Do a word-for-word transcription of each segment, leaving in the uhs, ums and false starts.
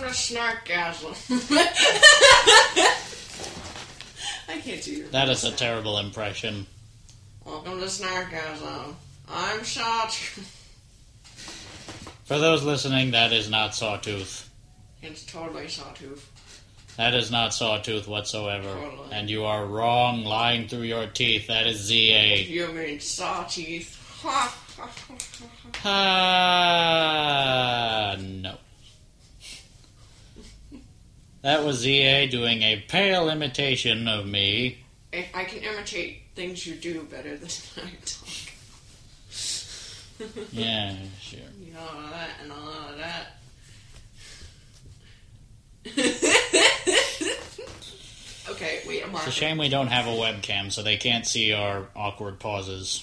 to Snarkgasm. I can't do your That is a terrible impression. Welcome to Snarkgasm. I'm Sawtooth. For those listening, that is not Sawtooth. It's totally Sawtooth. That is not Sawtooth whatsoever. Totally. And you are wrong, lying through your teeth. That is Z A. You mean Sawteeth. Ah, uh, no. That was Z A doing a pale imitation of me. I, I can imitate things you do better than I talk. Yeah, sure. You know, all of that and all of that. Okay, wait, I'm It's a shame we don't have a webcam, so they can't see our awkward pauses.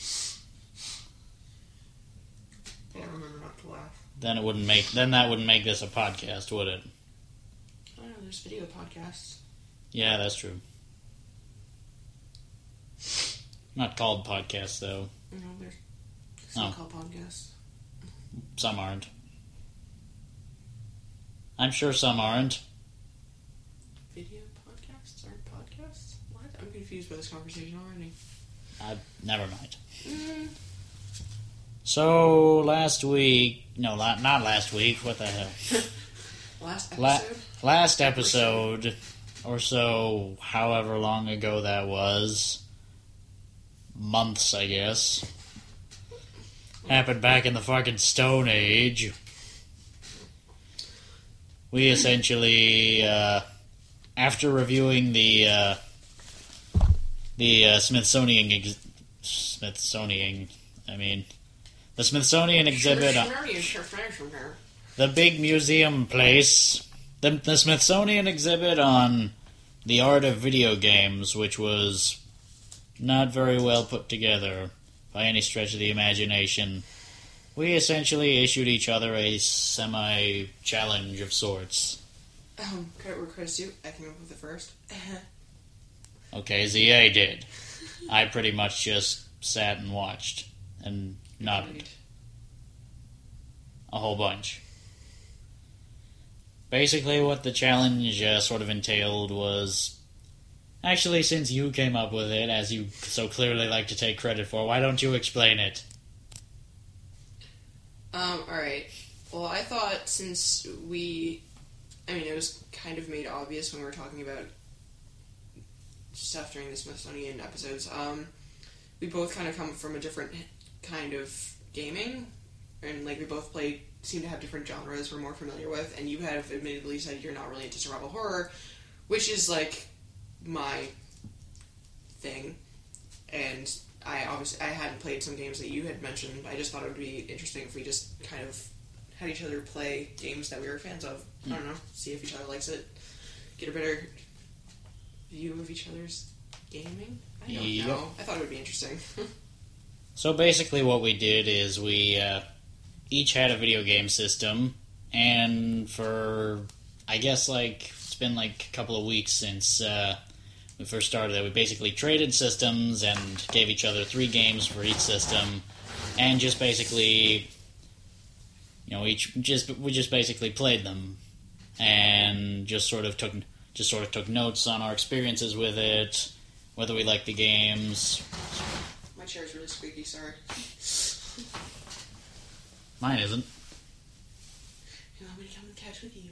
Yeah, remember not to laugh. Then it wouldn't make. Then that wouldn't make this a podcast, would it? I don't know, there's video podcasts. Yeah, that's true. Not called podcasts, though. No, they're still Oh. called podcasts. Some aren't. I'm sure some aren't. Video podcasts aren't podcasts? What? I'm confused by this conversation already. Uh, never mind. Mm. So, last week... No, la- not last week. What the hell? Last episode? La- last episode, or so, however long ago that was. Months, I guess. Happened back in the fucking Stone Age. We essentially, uh, after reviewing the, uh, the uh, Smithsonian, ex- Smithsonian, I mean, the Smithsonian exhibit, uh, the big museum place, the, the Smithsonian exhibit on the art of video games, which was not very well put together by any stretch of the imagination. We essentially issued each other a semi-challenge of sorts. Um, could I request you? I came up with it first. Okay, Z A did. I pretty much just sat and watched and nodded. A whole bunch. Basically what the challenge uh, sort of entailed was... Actually, since you came up with it, as you so clearly like to take credit for, why don't you explain it? Um, alright. Well, I thought since we... I mean, it was kind of made obvious when we were talking about stuff during the Smithsonian episodes. Um, we both kind of come from a different kind of gaming. And, like, we both play... seem to have different genres we're more familiar with. And you have admittedly said you're not really into survival horror, which is, like, my thing. And... I obviously I hadn't played some games that you had mentioned. I just thought it would be interesting if we just kind of had each other play games that we were fans of. Mm. I don't know. See if each other likes it. Get a better view of each other's gaming. I don't yep. know. I thought it would be interesting. So basically, what we did is we uh, each had a video game system, and for I guess like it's been like a couple of weeks since. Uh, We first started that. We basically traded systems and gave each other three games for each system, and just basically, you know, each just we just basically played them, and just sort of took just sort of took notes on our experiences with it, whether we liked the games. My chair is really squeaky. Sorry. Mine isn't. You want me to come and catch with you?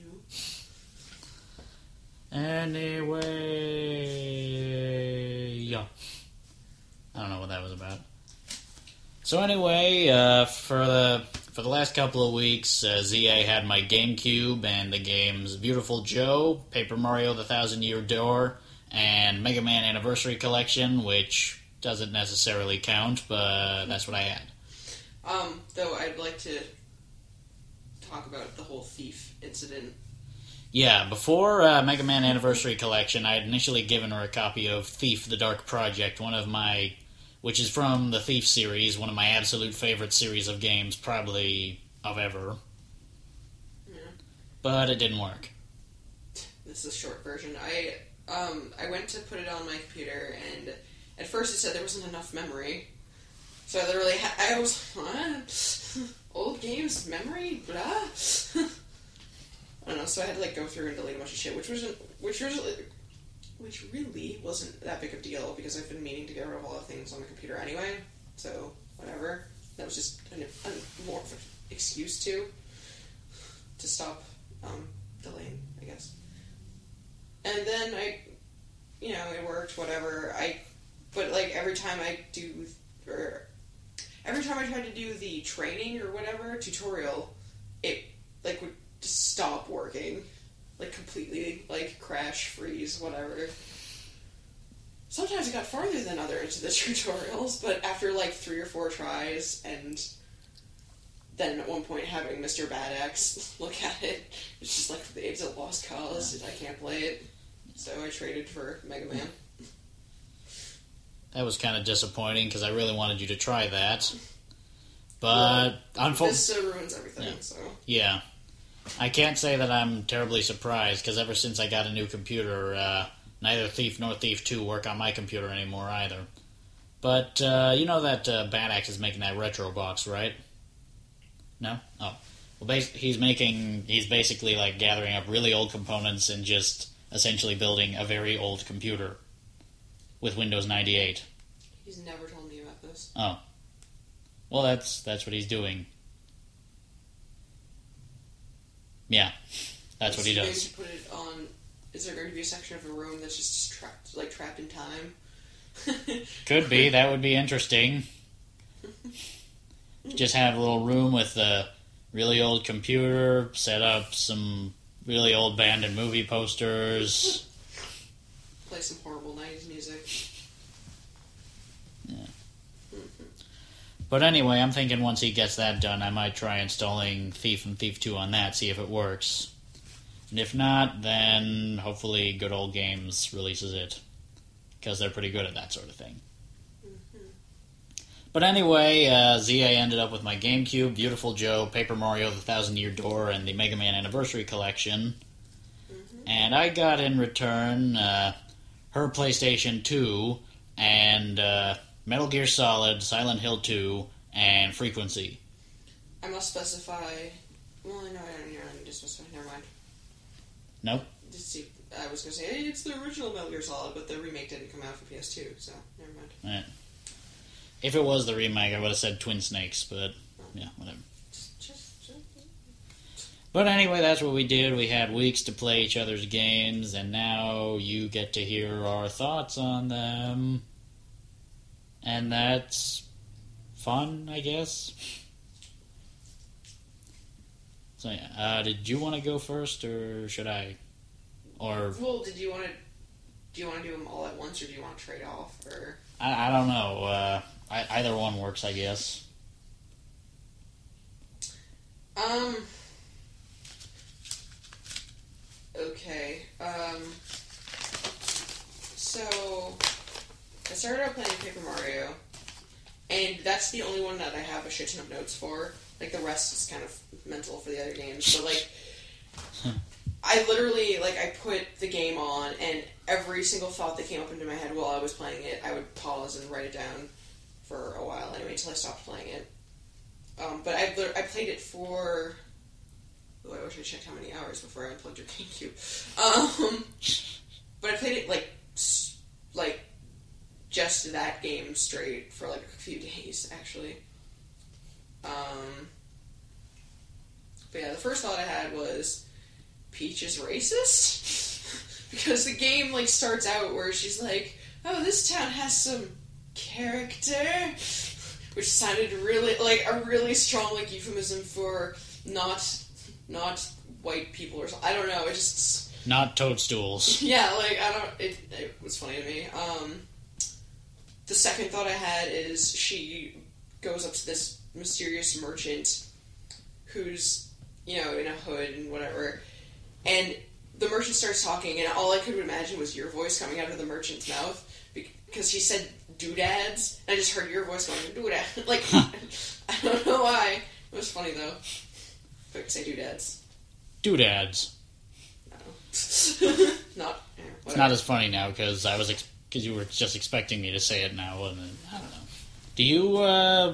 Anyway, yeah. I don't know what that was about. So anyway, uh, for the for the last couple of weeks, uh, Z A had my GameCube and the games Beautiful Joe, Paper Mario: The Thousand Year Door, and Mega Man Anniversary Collection, which doesn't necessarily count, but that's what I had. Um, though I'd like to talk about the whole Thief incident. Yeah, before uh, Mega Man Anniversary Collection, I had initially given her a copy of Thief: The Dark Project, one of my, which is from the Thief series, one of my absolute favorite series of games, probably of ever. Yeah. But it didn't work. This is a short version. I um I went to put it on my computer, and at first it said there wasn't enough memory. So I literally, ha- I was, what? Old games, memory, blah? I don't know. know, so I had to like go through and delete a bunch of shit, which wasn't, which was, which really wasn't that big of a deal because I've been meaning to get rid of a lot of things on the computer anyway. So whatever. That was just an, a more of an excuse to to stop um, delaying, I guess. And then I, you know, it worked. Whatever. I, but like every time I do, or every time I tried to do the training or whatever tutorial, it like would just stop working, like completely, like crash, freeze, whatever. Sometimes it got farther than others, the tutorials, but after like three or four tries, and then at one point having Mister Bad Axe look at it, it's just like, it's a lost cause, I can't play it. So I traded for Mega Man. That was kind of disappointing, because I really wanted you to try that. But, well, unfo- this uh, ruins everything, yeah. so... Yeah. I can't say that I'm terribly surprised, because ever since I got a new computer, uh, neither Thief nor Thief two work on my computer anymore either. But, uh, you know that uh, Bad Axe is making that retro box, right? No? Oh. Well, bas- he's making, he's basically, like, gathering up really old components and just essentially building a very old computer with Windows ninety-eight. He's never told me about this. Oh. Well, that's that's what he's doing. Yeah, that's what he does. Maybe to put it on. Is there going to be a section of a room that's just trapped, like trapped in time? Could be. That would be interesting. Just have a little room with a really old computer. Set up some really old band and movie posters. Play some horrible nineties music. Yeah. But anyway, I'm thinking once he gets that done, I might try installing Thief and Thief two on that, see if it works. And if not, then hopefully Good Old Games releases it. Because they're pretty good at that sort of thing. Mm-hmm. But anyway, uh, Z A ended up with my GameCube, Beautiful Joe, Paper Mario, The Thousand Year Door, and the Mega Man Anniversary Collection. Mm-hmm. And I got in return uh, her PlayStation two and... Uh, Metal Gear Solid, Silent Hill two, and Frequency. I must specify... Well, no, I don't need to specify. Never mind. Nope. Just see, I was going to say, hey, it's the original Metal Gear Solid, but the remake didn't come out for P S two, so never mind. Right. If it was the remake, I would have said Twin Snakes, but oh. yeah, whatever. Just, just, just. But anyway, that's what we did. We had weeks to play each other's games, and now you get to hear our thoughts on them. And that's fun, I guess. So, yeah, uh, did you want to go first, or should I? Or well, did you want to? Do you want to do them all at once, or do you want to trade off? Or I, I don't know. Uh, I, either one works, I guess. Um. Okay. Um. So. I started out playing Paper Mario, and that's the only one that I have a shit ton of notes for. Like, the rest is kind of mental for the other games. So, like, I literally, like, I put the game on, and every single thought that came up into my head while I was playing it, I would pause and write it down for a while anyway, until I stopped playing it. Um, but I, I played it for... Oh, I wish I checked how many hours before I unplugged your GameCube. Um, but I played it, like, like... just that game straight for like a few days, actually. Um, but yeah, the first thought I had was, Peach is racist? Because the game like starts out where she's like, oh, this town has some character, which sounded really like a really strong like euphemism for not not white people or something. I don't know. It just not toadstools. Yeah, like I don't. It, it was funny to me. Um. The second thought I had is she goes up to this mysterious merchant who's, you know, in a hood and whatever, and the merchant starts talking, and all I could imagine was your voice coming out of the merchant's mouth, because she said doodads, and I just heard your voice going, doodad. Like, I don't know why. It was funny, though. If I could say doodads. Doodads. No. Not, yeah, it's not as funny now, because I was... Ex- Because you were just expecting me to say it now, and I don't know. Do you uh,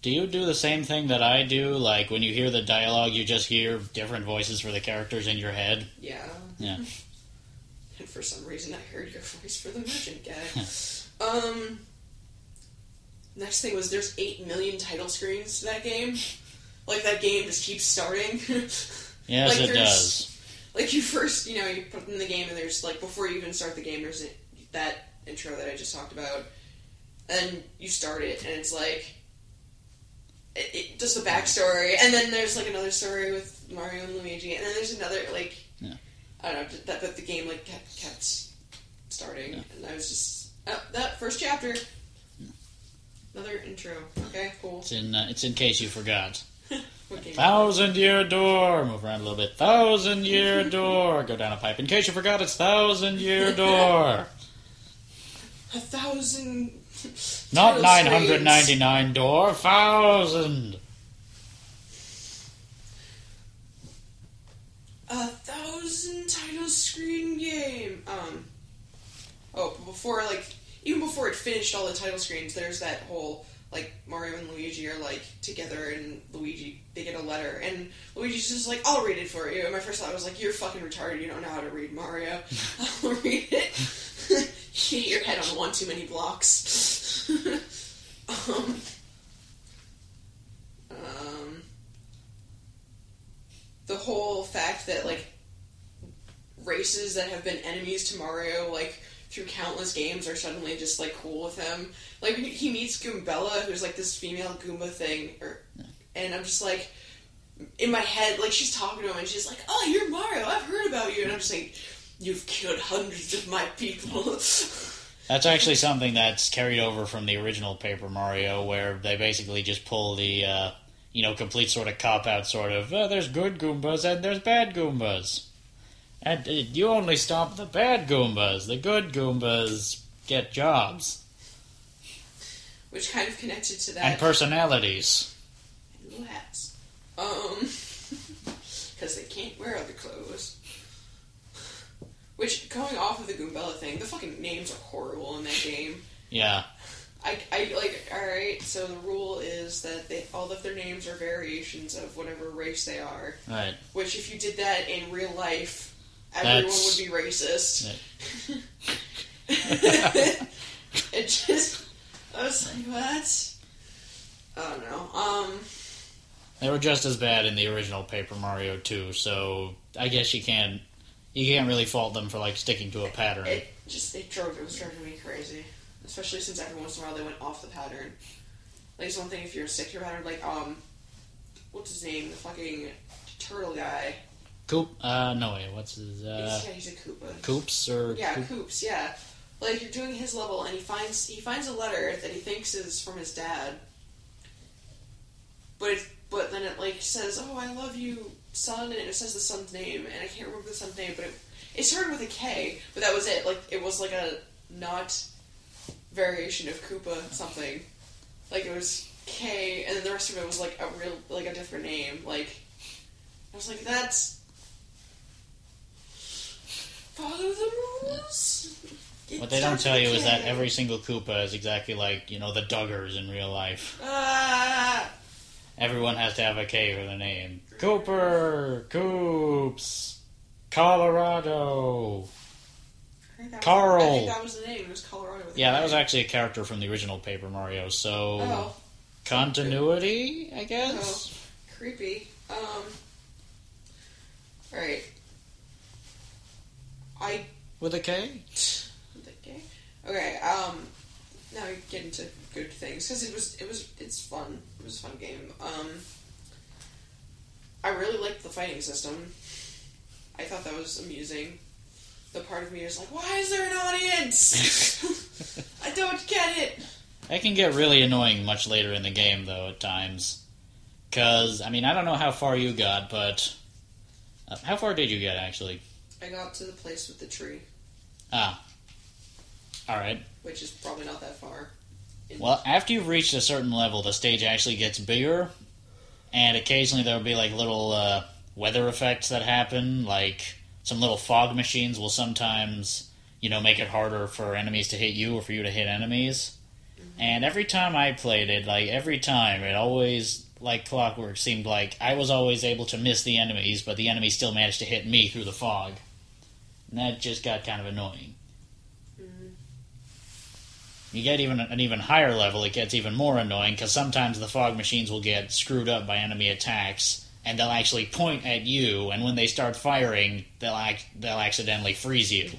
Do you do the same thing that I do? Like, when you hear the dialogue, you just hear different voices for the characters in your head? Yeah. Yeah. And for some reason, I heard your voice for the merchant guy. um... Next thing was there's eight million title screens to that game. Like, that game just keeps starting. Yes, like, it does. Like, you first, you know, you put in the game, and there's, like, before you even start the game, there's that intro that I just talked about. And you start it, and it's like, it, it just the backstory, and then there's, like, another story with Mario and Luigi, and then there's another, like, yeah. I don't know, that, that the game, like, kept, kept starting, yeah. and I was just, oh, that first chapter, another intro, okay, cool. It's in, uh, it's in case you forgot. What game? Thousand Year Door. Move around a little bit. Thousand Year Door. Go down a pipe. In case you forgot, it's Thousand Year Door. A thousand... Not nine hundred ninety-nine door. Thousand. A thousand title screen game. Um. Oh, but before, like, even before it finished all the title screens, there's that whole, like, Mario and Luigi are, like, together, and Luigi, they get a letter, and Luigi's just like, I'll read it for you. And my first thought was, like, you're fucking retarded, you don't know how to read, Mario. I'll read it. You hit your head on one too many blocks. um, um, the whole fact that, like, races that have been enemies to Mario, like, through countless games are suddenly just, like, cool with him. Like, he meets Goombella, who's, like, this female Goomba thing, or, and I'm just, like, in my head, like, she's talking to him, and she's like, oh, you're Mario, I've heard about you, and I'm just like, you've killed hundreds of my people. That's actually something that's carried over from the original Paper Mario, where they basically just pull the, uh, you know, complete sort of cop-out sort of, oh, there's good Goombas and there's bad Goombas. And uh, you only stop the bad Goombas. The good Goombas get jobs. Which kind of connected to that. And personalities. And little hats. Um, because they can't wear other clothes. Which, going off of the Goombella thing, the fucking names are horrible in that game. Yeah. I, I like, alright, so the rule is that they, all of their names are variations of whatever race they are. Right. Which, if you did that in real life, everyone That's... would be racist. Yeah. It just, I was like, what? I don't know. Um... They were just as bad in the original Paper Mario two, so I guess you can't you can't really fault them for, like, sticking to a pattern. It just it drove it was driving me crazy, especially since every once in a while they went off the pattern. Like, it's one thing if you're stick to your pattern, like um, what's his name? The fucking turtle guy. Coop? Uh, no way. What's his? Uh, he's, yeah, he's a Koopa. Coops or yeah, Coop? Koops. Yeah, like you're doing his level, and he finds he finds a letter that he thinks is from his dad, but it, but then it like says, "Oh, I love you, son," and it says the son's name, and I can't remember the son's name, but it, it started with a K, but that was it. Like, it was like a not variation of Koopa something. Like, it was K, and then the rest of it was like a real, like a different name. Like, I was like, that's follow the rules. It What they don't starts tell with you a is that K. every single Koopa is exactly like, you know, the Duggars in real life. Ah. Everyone has to have a K for the name. Cooper, Coops, Colorado. I think that was- Carl. I think that was the name. It was Colorado. With a Yeah, K. that was actually a character from the original Paper Mario, so... Oh. Continuity, I guess? Oh, creepy. Um. Alright. I. With a K? Okay. Okay. Um. Now we get into good things because it was. It was. It's fun. It was a fun game. Um. I really liked the fighting system. I thought that was amusing. The part of me is like, why is there an audience? I don't get it. That can get really annoying much later in the game, though, at times. Because, I mean, I don't know how far you got, but... Uh, how far did you get, actually? I got to the place with the tree. Ah. Alright. Which is probably not that far. In Well, after you've reached a certain level, the stage actually gets bigger, and occasionally there'll be, like, little uh, weather effects that happen, like some little fog machines will sometimes, you know, make it harder for enemies to hit you or for you to hit enemies. And every time I played it, like, every time, it always, like clockwork, seemed like I was always able to miss the enemies, but the enemies still managed to hit me through the fog. And that just got kind of annoying. Mm-hmm. You get even an even higher level, it gets even more annoying, because sometimes the fog machines will get screwed up by enemy attacks, and they'll actually point at you, and when they start firing, they'll ac- they'll accidentally freeze you.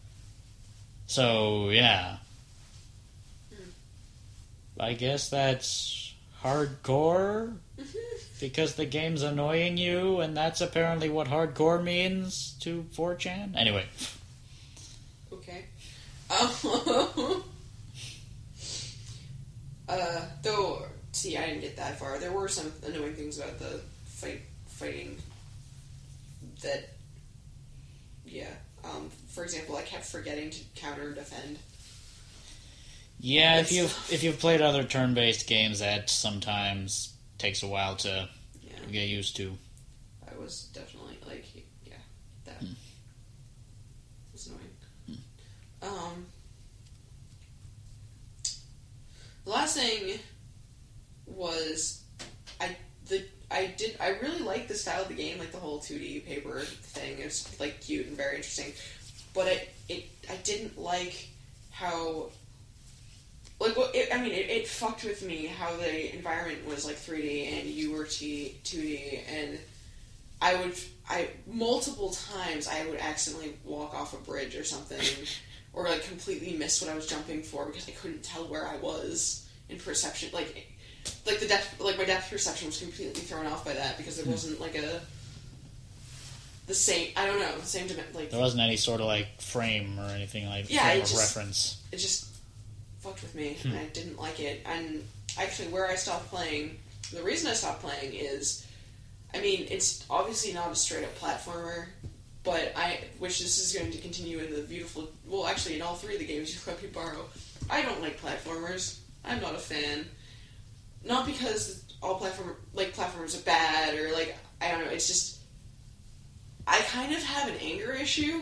So, yeah. I guess that's hardcore, because the game's annoying you, and that's apparently what hardcore means to four chan? Anyway. Okay. Um, uh, though, see, I didn't get that far. There were some annoying things about the fight fighting that, yeah. Um, for example, I kept forgetting to counter defend. Yeah, if you've if you've played other turn-based games, that sometimes takes a while to yeah. get used to. I was definitely like, yeah, that hmm. was annoying. Hmm. Um, the last thing was I the I did I really liked the style of the game, like the whole two D paper thing. It was like cute and very interesting, but it it I didn't like how. Like, well, it, I mean, it, it fucked with me how the environment was, like, three D and you were two D, and I would, I, multiple times I would accidentally walk off a bridge or something, or, like, completely miss what I was jumping for because I couldn't tell where I was in perception, like, like, the depth, like, my depth perception was completely thrown off by that because there wasn't, like, a, the same, I don't know, the same, like... There wasn't any sort of, like, frame or anything like yeah, frame it of just, reference. It just... fucked with me, hmm. and I didn't like it. And actually, where I stopped playing, the reason I stopped playing is, I mean, it's obviously not a straight-up platformer, but I, which this is going to continue in the beautiful, well, actually, in all three of the games you let me borrow, I don't like platformers. I'm not a fan. Not because all platform, like, platformers are bad, or, like, I don't know, it's just, I kind of have an anger issue,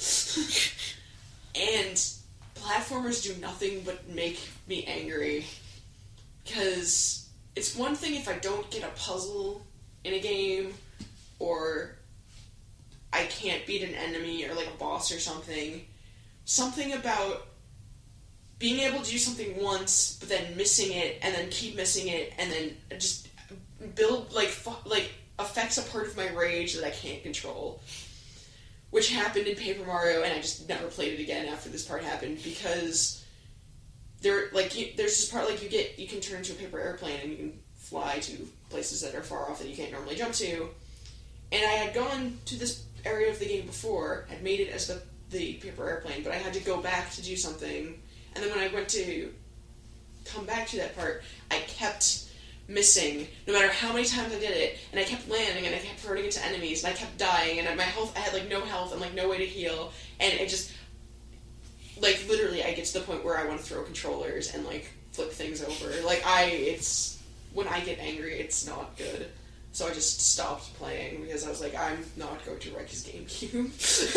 and platformers do nothing but make me angry, because it's one thing if I don't get a puzzle in a game, or I can't beat an enemy, or like a boss or something. Something about being able to do something once, but then missing it, and then keep missing it, and then just build, like, fu- like affects a part of my rage that I can't control. Which happened in Paper Mario, and I just never played it again after this part happened, because there, like, you, there's this part, like, you get, you can turn into a paper airplane, and you can fly to places that are far off that you can't normally jump to, and I had gone to this area of the game before, had made it as the, the paper airplane, but I had to go back to do something, and then when I went to come back to that part, I kept missing, no matter how many times I did it, and I kept landing, and I kept running into enemies, and I kept dying, and my health, I had, like, no health, and, like, no way to heal, and it just, like, literally, I get to the point where I want to throw controllers and, like, flip things over. Like, I, it's, when I get angry, it's not good. So I just stopped playing, because I was like, I'm not going to wreck his GameCube.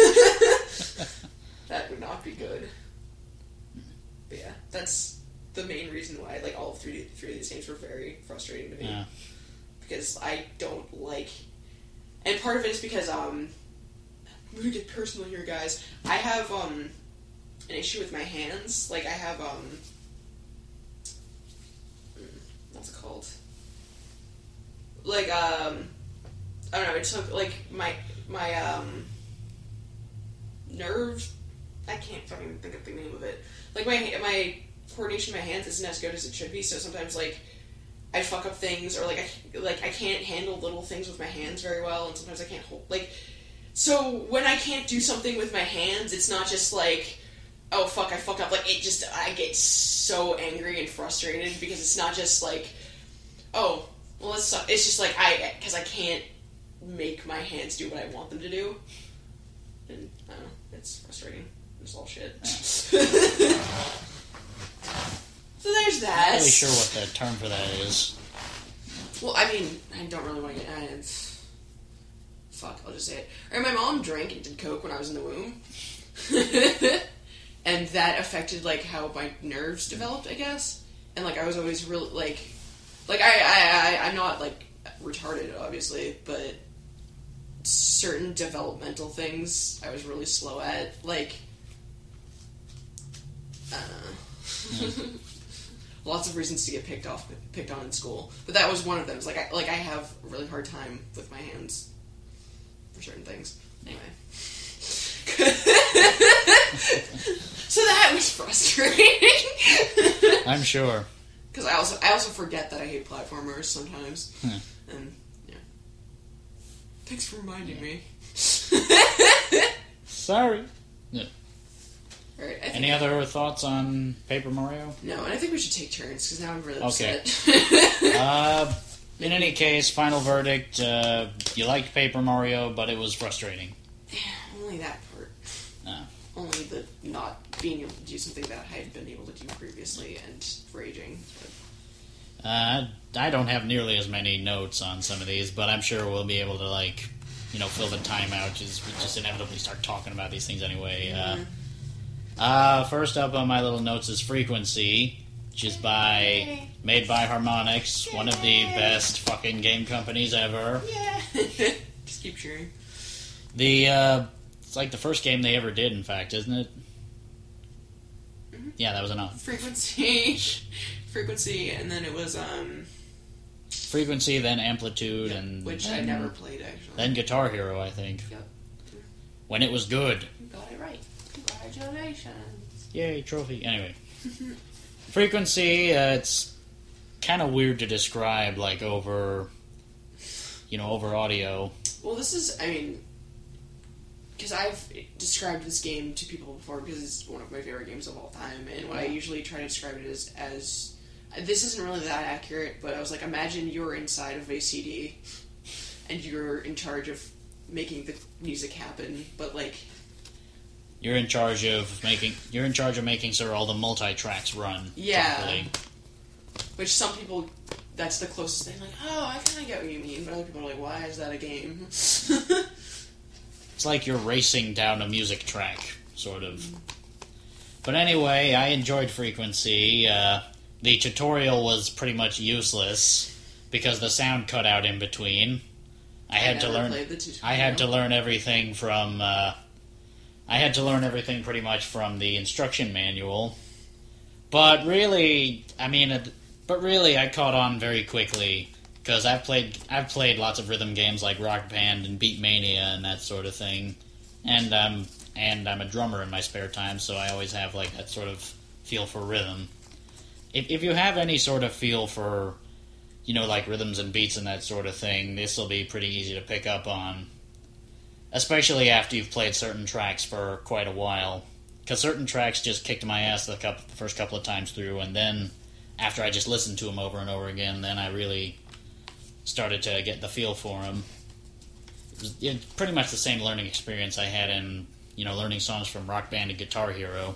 That would not be good. But yeah, that's the main reason why, like, all three, three of these games were very frustrating to me. Yeah. Because I don't like... And part of it is because, um... I'm gonna get personal here, guys. I have, um... an issue with my hands. Like, I have, um... what's it called? Like, um... I don't know, it took, like, my, my, um... nerves... I can't fucking think of the name of it. Like, my, my... coordination of my hands isn't as good as it should be, so sometimes, like, I fuck up things, or, like, I, like, I can't handle little things with my hands very well, and sometimes I can't hold, like, so when I can't do something with my hands, it's not just, like, oh, fuck, I fucked up, like, it just, I get so angry and frustrated, because it's not just, like, oh, well, it's, it's just, like, I, because I can't make my hands do what I want them to do, and, I don't know, it's frustrating, it's all shit. So there's that. I'm not really sure what the term for that is. Well, I mean, I don't really want to get... Uh, fuck, I'll just say it. Alright, my mom drank and did coke when I was in the womb. And that affected, like, how my nerves developed, I guess. and like I was always really like, like I, I, I I'm not like retarded, obviously, but certain developmental things I was really slow at, like, I don't know. Mm. Lots of reasons to get picked off, picked on in school, but that was one of them. It's like I, like I have a really hard time with my hands for certain things. Anyway, so that was frustrating. I'm sure. Because I also I also forget that I hate platformers sometimes, hmm. and yeah. Thanks for reminding yeah. me. Sorry. Yeah. All right, I think Any other thoughts on Paper Mario? No, and I think we should take turns, because now I'm really Okay. upset. uh, in any case, final verdict, uh, you liked Paper Mario, but it was frustrating. Yeah, only that part. Oh. Only the not being able to do something that I had been able to do previously, and raging. But. Uh, I don't have nearly as many notes on some of these, but I'm sure we'll be able to, like, you know, fill the time out, just, we just inevitably start talking about these things anyway. Mm-hmm. Uh, Uh, first up on my little notes is Frequency, which is by made by Harmonix, one of the best fucking game companies ever. Yeah. Just keep cheering. The uh, it's like the first game they ever did, in fact, isn't it? Mm-hmm. Yeah, that was enough. Frequency, frequency, and then it was um. Frequency, then Amplitude, Yep, and which then, I never played actually. Then Guitar Hero, I think. Yep. When it was good. You got it right. Congratulations. Yay, trophy. Anyway. Frequency, uh, it's kind of weird to describe, like, over, you know, over audio. Well, this is, I mean, because I've described this game to people before because it's one of my favorite games of all time, and what I usually try to describe it as, as this isn't really that accurate, but I was like, imagine you're inside of a C D, and you're in charge of making the music happen, but, like... You're in charge of making. You're in charge of making sure all the multi-tracks run yeah. properly. Which some people, that's the closest thing. Like, oh, I kind of get what you mean, but other people are like, why is that a game? It's like you're racing down a music track, sort of. But anyway, I enjoyed Frequency. Uh, the tutorial was pretty much useless because the sound cut out in between. I, I had to learn. I had to learn everything from. Uh, I had to learn everything pretty much from the instruction manual. But really, I mean, but really, I caught on very quickly because I've played I've played lots of rhythm games like Rock Band and Beat Mania and that sort of thing, and um and I'm a drummer in my spare time, so I always have like that sort of feel for rhythm. If if you have any sort of feel for, you know, like rhythms and beats and that sort of thing, this will be pretty easy to pick up on. Especially after you've played certain tracks for quite a while. Because certain tracks just kicked my ass the, couple, the first couple of times through, and then after I just listened to them over and over again, then I really started to get the feel for them. It was it, pretty much the same learning experience I had in, you know, learning songs from Rock Band and Guitar Hero.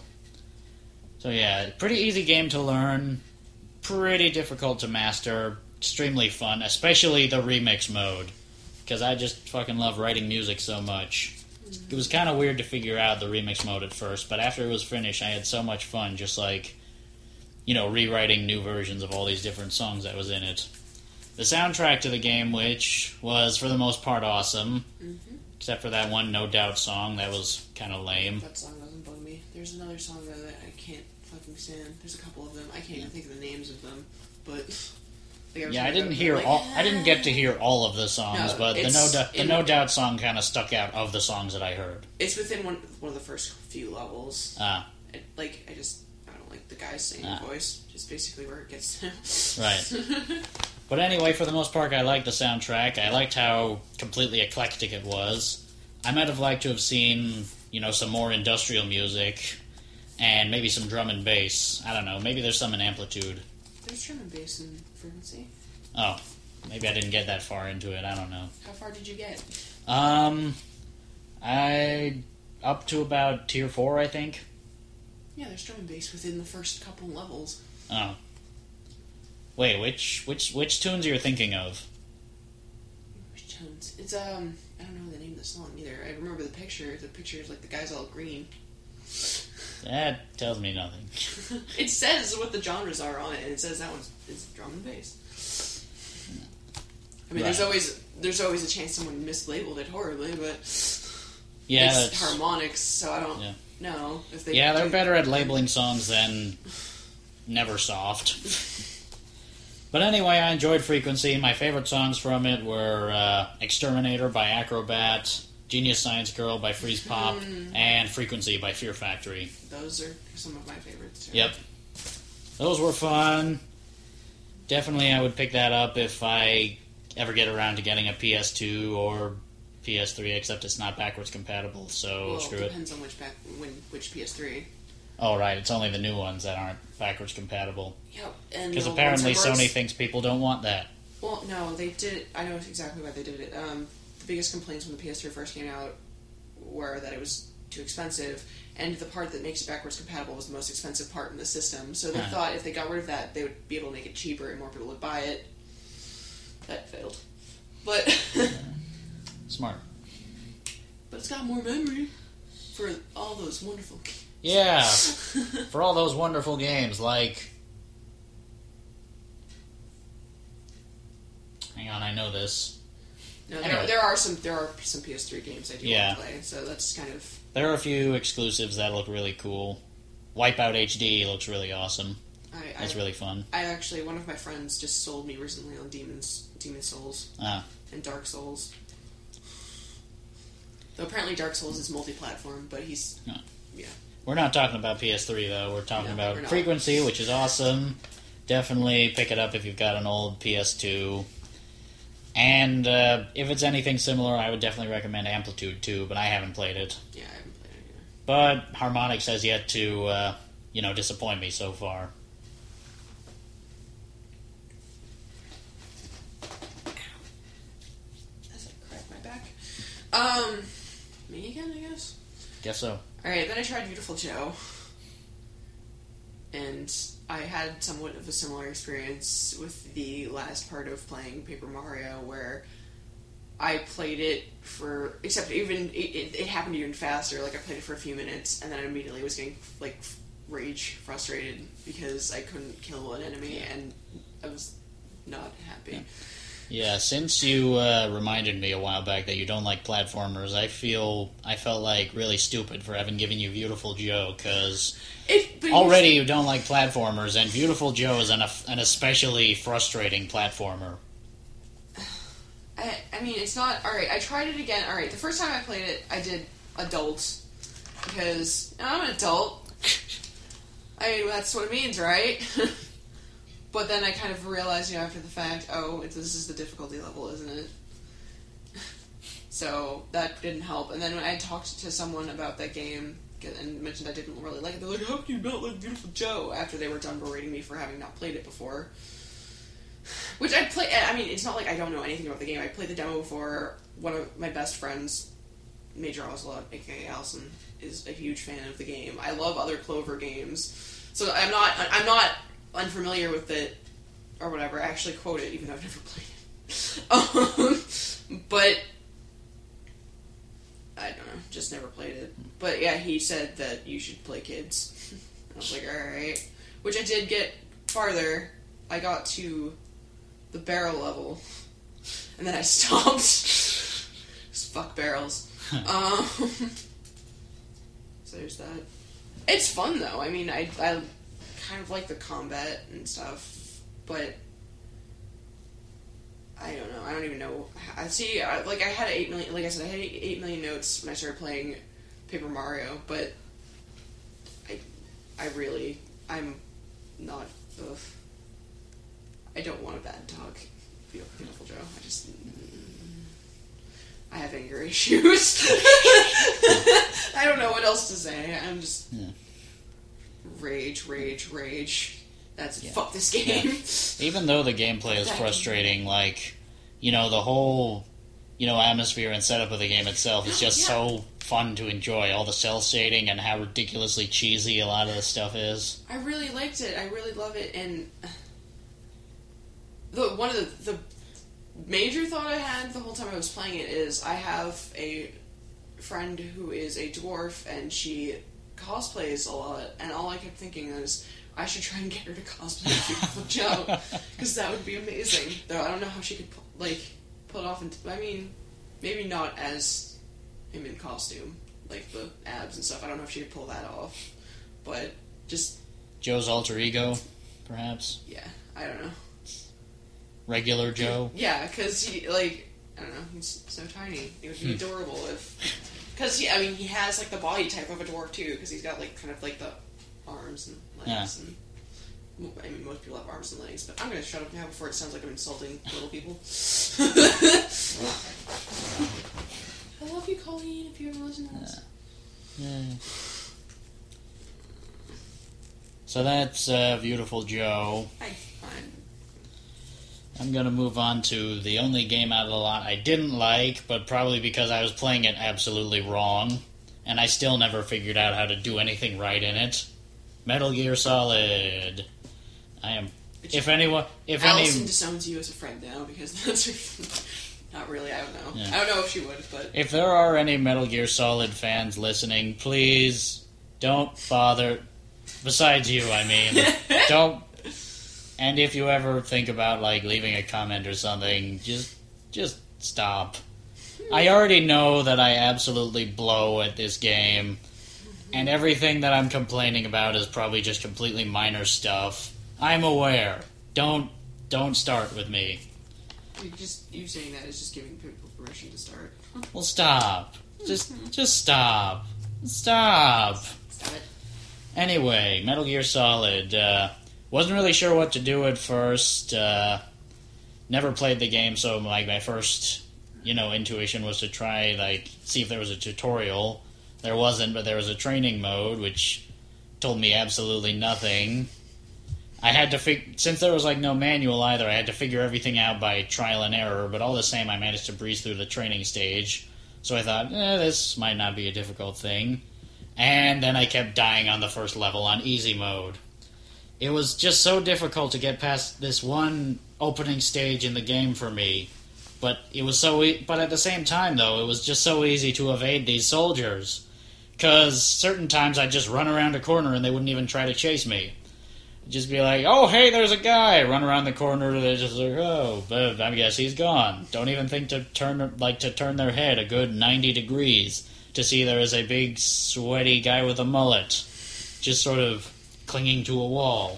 So yeah, pretty easy game to learn, pretty difficult to master, extremely fun, especially the remix mode. Because I just fucking love writing music so much. It was kind of weird to figure out the remix mode at first, but after it was finished, I had so much fun just, like, you know, rewriting new versions of all these different songs that was in it. The soundtrack to the game, which was, for the most part, awesome, mm-hmm. except for that one No Doubt song that was kind of lame. That song doesn't bug me. There's another song, though, that I can't fucking stand. There's a couple of them. I can't yeah. even think of the names of them, but... Like I yeah, I didn't hear like, all. I didn't get to hear all of the songs, no, but the no, du- the no Doubt song kind of stuck out of the songs that I heard. It's within one one of the first few levels. Ah, it, like I just I don't like the guy's singing ah. voice. Just basically where it gets. Right. But anyway, for the most part, I liked the soundtrack. I liked how completely eclectic it was. I might have liked to have seen, you know, some more industrial music, and maybe some drum and bass. I don't know. Maybe there's some in Amplitude. There's drum and bass in Frequency. Oh, maybe I didn't get that far into it. I don't know. How far did you get? Um, I up to about tier four, I think. Yeah, there's drum and bass within the first couple levels. Oh. Wait, which which which tunes are you thinking of? Which tunes? It's um, I don't know the name of the song either. I remember the picture. The picture is like the guy's all green. That tells me nothing. It says what the genres are on it, and it says that one's is drum and bass. I mean, right. there's always there's always a chance someone mislabeled it horribly, but yeah, it's that's, harmonics, so I don't yeah. know if they. Yeah, they're better at labeling songs than Neversoft. But anyway, I enjoyed Frequency. My favorite songs from it were uh, Exterminator by Acrobat, Genius Science Girl by Freeze Pop, mm. and Frequency by Fear Factory. Those are some of my favorites, too. Yep. Those were fun. Definitely I would pick that up if I ever get around to getting a P S two or P S three, except it's not backwards compatible, so well, screw it. it. depends on which, back, when, which P S three. Oh, right. It's only the new ones that aren't backwards compatible. Yep. And because apparently Sony thinks people don't want that. Well, no, they did. I know exactly why they did it. Um, the biggest complaints when the P S three first came out were that it was too expensive, and the part that makes it backwards compatible was the most expensive part in the system. So they huh. thought if they got rid of that, they would be able to make it cheaper and more people would buy it. That failed. But smart. But it's got more memory for all those wonderful games. Yeah, for all those wonderful games, like... Hang on, I know this. No, there, anyway. there are some there are some P S three games I do yeah. want to play, so that's kind of... There are a few exclusives that look really cool. Wipeout H D looks really awesome. I, That's I, really fun. I actually, one of my friends just sold me recently on Demon's, Demon Souls ah. and Dark Souls. Though apparently Dark Souls is multi-platform, but he's... No. Yeah. We're not talking about P S three, though. We're talking no, about we're Frequency, which is awesome. Definitely pick it up if you've got an old P S two. And uh, if it's anything similar, I would definitely recommend Amplitude, too, but I haven't played it. Yeah, I haven't played it either. But Harmonix has yet to, uh, you know, disappoint me so far. As I crack my back. Um, me again, I guess? Guess so. Alright, then I tried Beautiful Joe. And I had somewhat of a similar experience with the last part of playing Paper Mario, where I played it for... Except even... It, it, it happened even faster. Like, I played it for a few minutes, and then I immediately was getting, like, rage frustrated because I couldn't kill an enemy, yeah. and I was not happy. Yeah. Yeah, since you uh, reminded me a while back that you don't like platformers, I feel I felt like really stupid for having given you Beautiful Joe, because already you don't like platformers, and Beautiful Joe is an, an especially frustrating platformer. I, I mean, it's not... Alright, I tried it again. Alright, the first time I played it, I did adult, because I'm an adult. I mean, that's what it means, right? But then I kind of realized, you know, after the fact, oh, it's, this is the difficulty level, isn't it? So that didn't help. And then when I talked to someone about that game and mentioned I didn't really like it, they're like, how can you not like Beautiful Joe? After they were done berating me for having not played it before. Which I play. I mean, it's not like I don't know anything about the game. I played the demo before. One of my best friends, Major Ocelot, aka Allison, is a huge fan of the game. I love other Clover games. So I'm not... I'm not... unfamiliar with it, or whatever. I actually quote it, even though I've never played it. um, but, I don't know, just never played it. But yeah, he said that you should play kids. I was like, alright. Which I did get farther. I got to the barrel level, and then I stopped. Just fuck barrels. um, so there's that. It's fun, though. I mean, I... I kind of like the combat and stuff, but I don't know. I don't even know. I see. I, like I had eight million. Like I said, I had eight, eight million notes when I started playing Paper Mario, but I, I really, I'm not. Ugh. I don't want a bad dog. Beautiful Joe. I just. I have anger issues. I don't know what else to say. I'm just. Yeah. Rage, rage, rage. That's yeah. fuck this game. Yeah. Even though the gameplay is frustrating, like, you know, the whole, you know, atmosphere and setup of the game itself is just yeah. so fun to enjoy. All the cell shading and how ridiculously cheesy a lot of the stuff is. I really liked it. I really love it. And the one of the, the major thought I had the whole time I was playing it is I have a friend who is a dwarf, and she cosplays a lot, and all I kept thinking is, I should try and get her to cosplay as Beautiful Joe, because that would be amazing. Though I don't know how she could, like, pull it off, and I mean, maybe not as him in costume, like the abs and stuff. I don't know if she could pull that off, but just... Joe's alter ego, perhaps? Yeah, I don't know. Regular Joe? Yeah, because he, like, I don't know, he's so tiny. It would be adorable if... Because, I mean, he has, like, the body type of a dwarf, too, because he's got, like, kind of, like, the arms and legs. Yeah. And, I mean, most people have arms and legs, but I'm going to shut up now before it sounds like I'm insulting little people. I love you, Colleen, if you ever listen to this. Yeah. So that's uh, Beautiful Joe. Hi, fine. I'm going to move on to the only game out of the lot I didn't like, but probably because I was playing it absolutely wrong, and I still never figured out how to do anything right in it. Metal Gear Solid. I am... But if anyone... If Allison any, disowns you as a friend now, because that's her... Not really, I don't know. Yeah. I don't know if she would, but... If there are any Metal Gear Solid fans listening, please don't bother... Besides you, I mean. Don't... And if you ever think about, like, leaving a comment or something, just just stop. I already know that I absolutely blow at this game, and everything that I'm complaining about is probably just completely minor stuff. I'm aware. Don't don't start with me. You just you saying that is just giving people permission to start. Well, stop. Just just stop. Stop. Stop it. Anyway, Metal Gear Solid. Uh, wasn't really sure what to do at first. Uh, never played the game, so like my first, you know, intuition was to try like see if there was a tutorial. There wasn't, but there was a training mode, which told me absolutely nothing. I had to fig- since there was like no manual either. I had to figure everything out by trial and error. But all the same, I managed to breeze through the training stage. So I thought, eh, this might not be a difficult thing. And then I kept dying on the first level on easy mode. It was just so difficult to get past this one opening stage in the game for me. But it was so e- but at the same time, though, it was just so easy to evade these soldiers. Because certain times I'd just run around a corner and they wouldn't even try to chase me. Just be like, oh, hey, there's a guy. Run around the corner, they're just like, oh, but I guess he's gone. Don't even think to turn like to turn their head a good ninety degrees to see there is a big, sweaty guy with a mullet, just sort of clinging to a wall.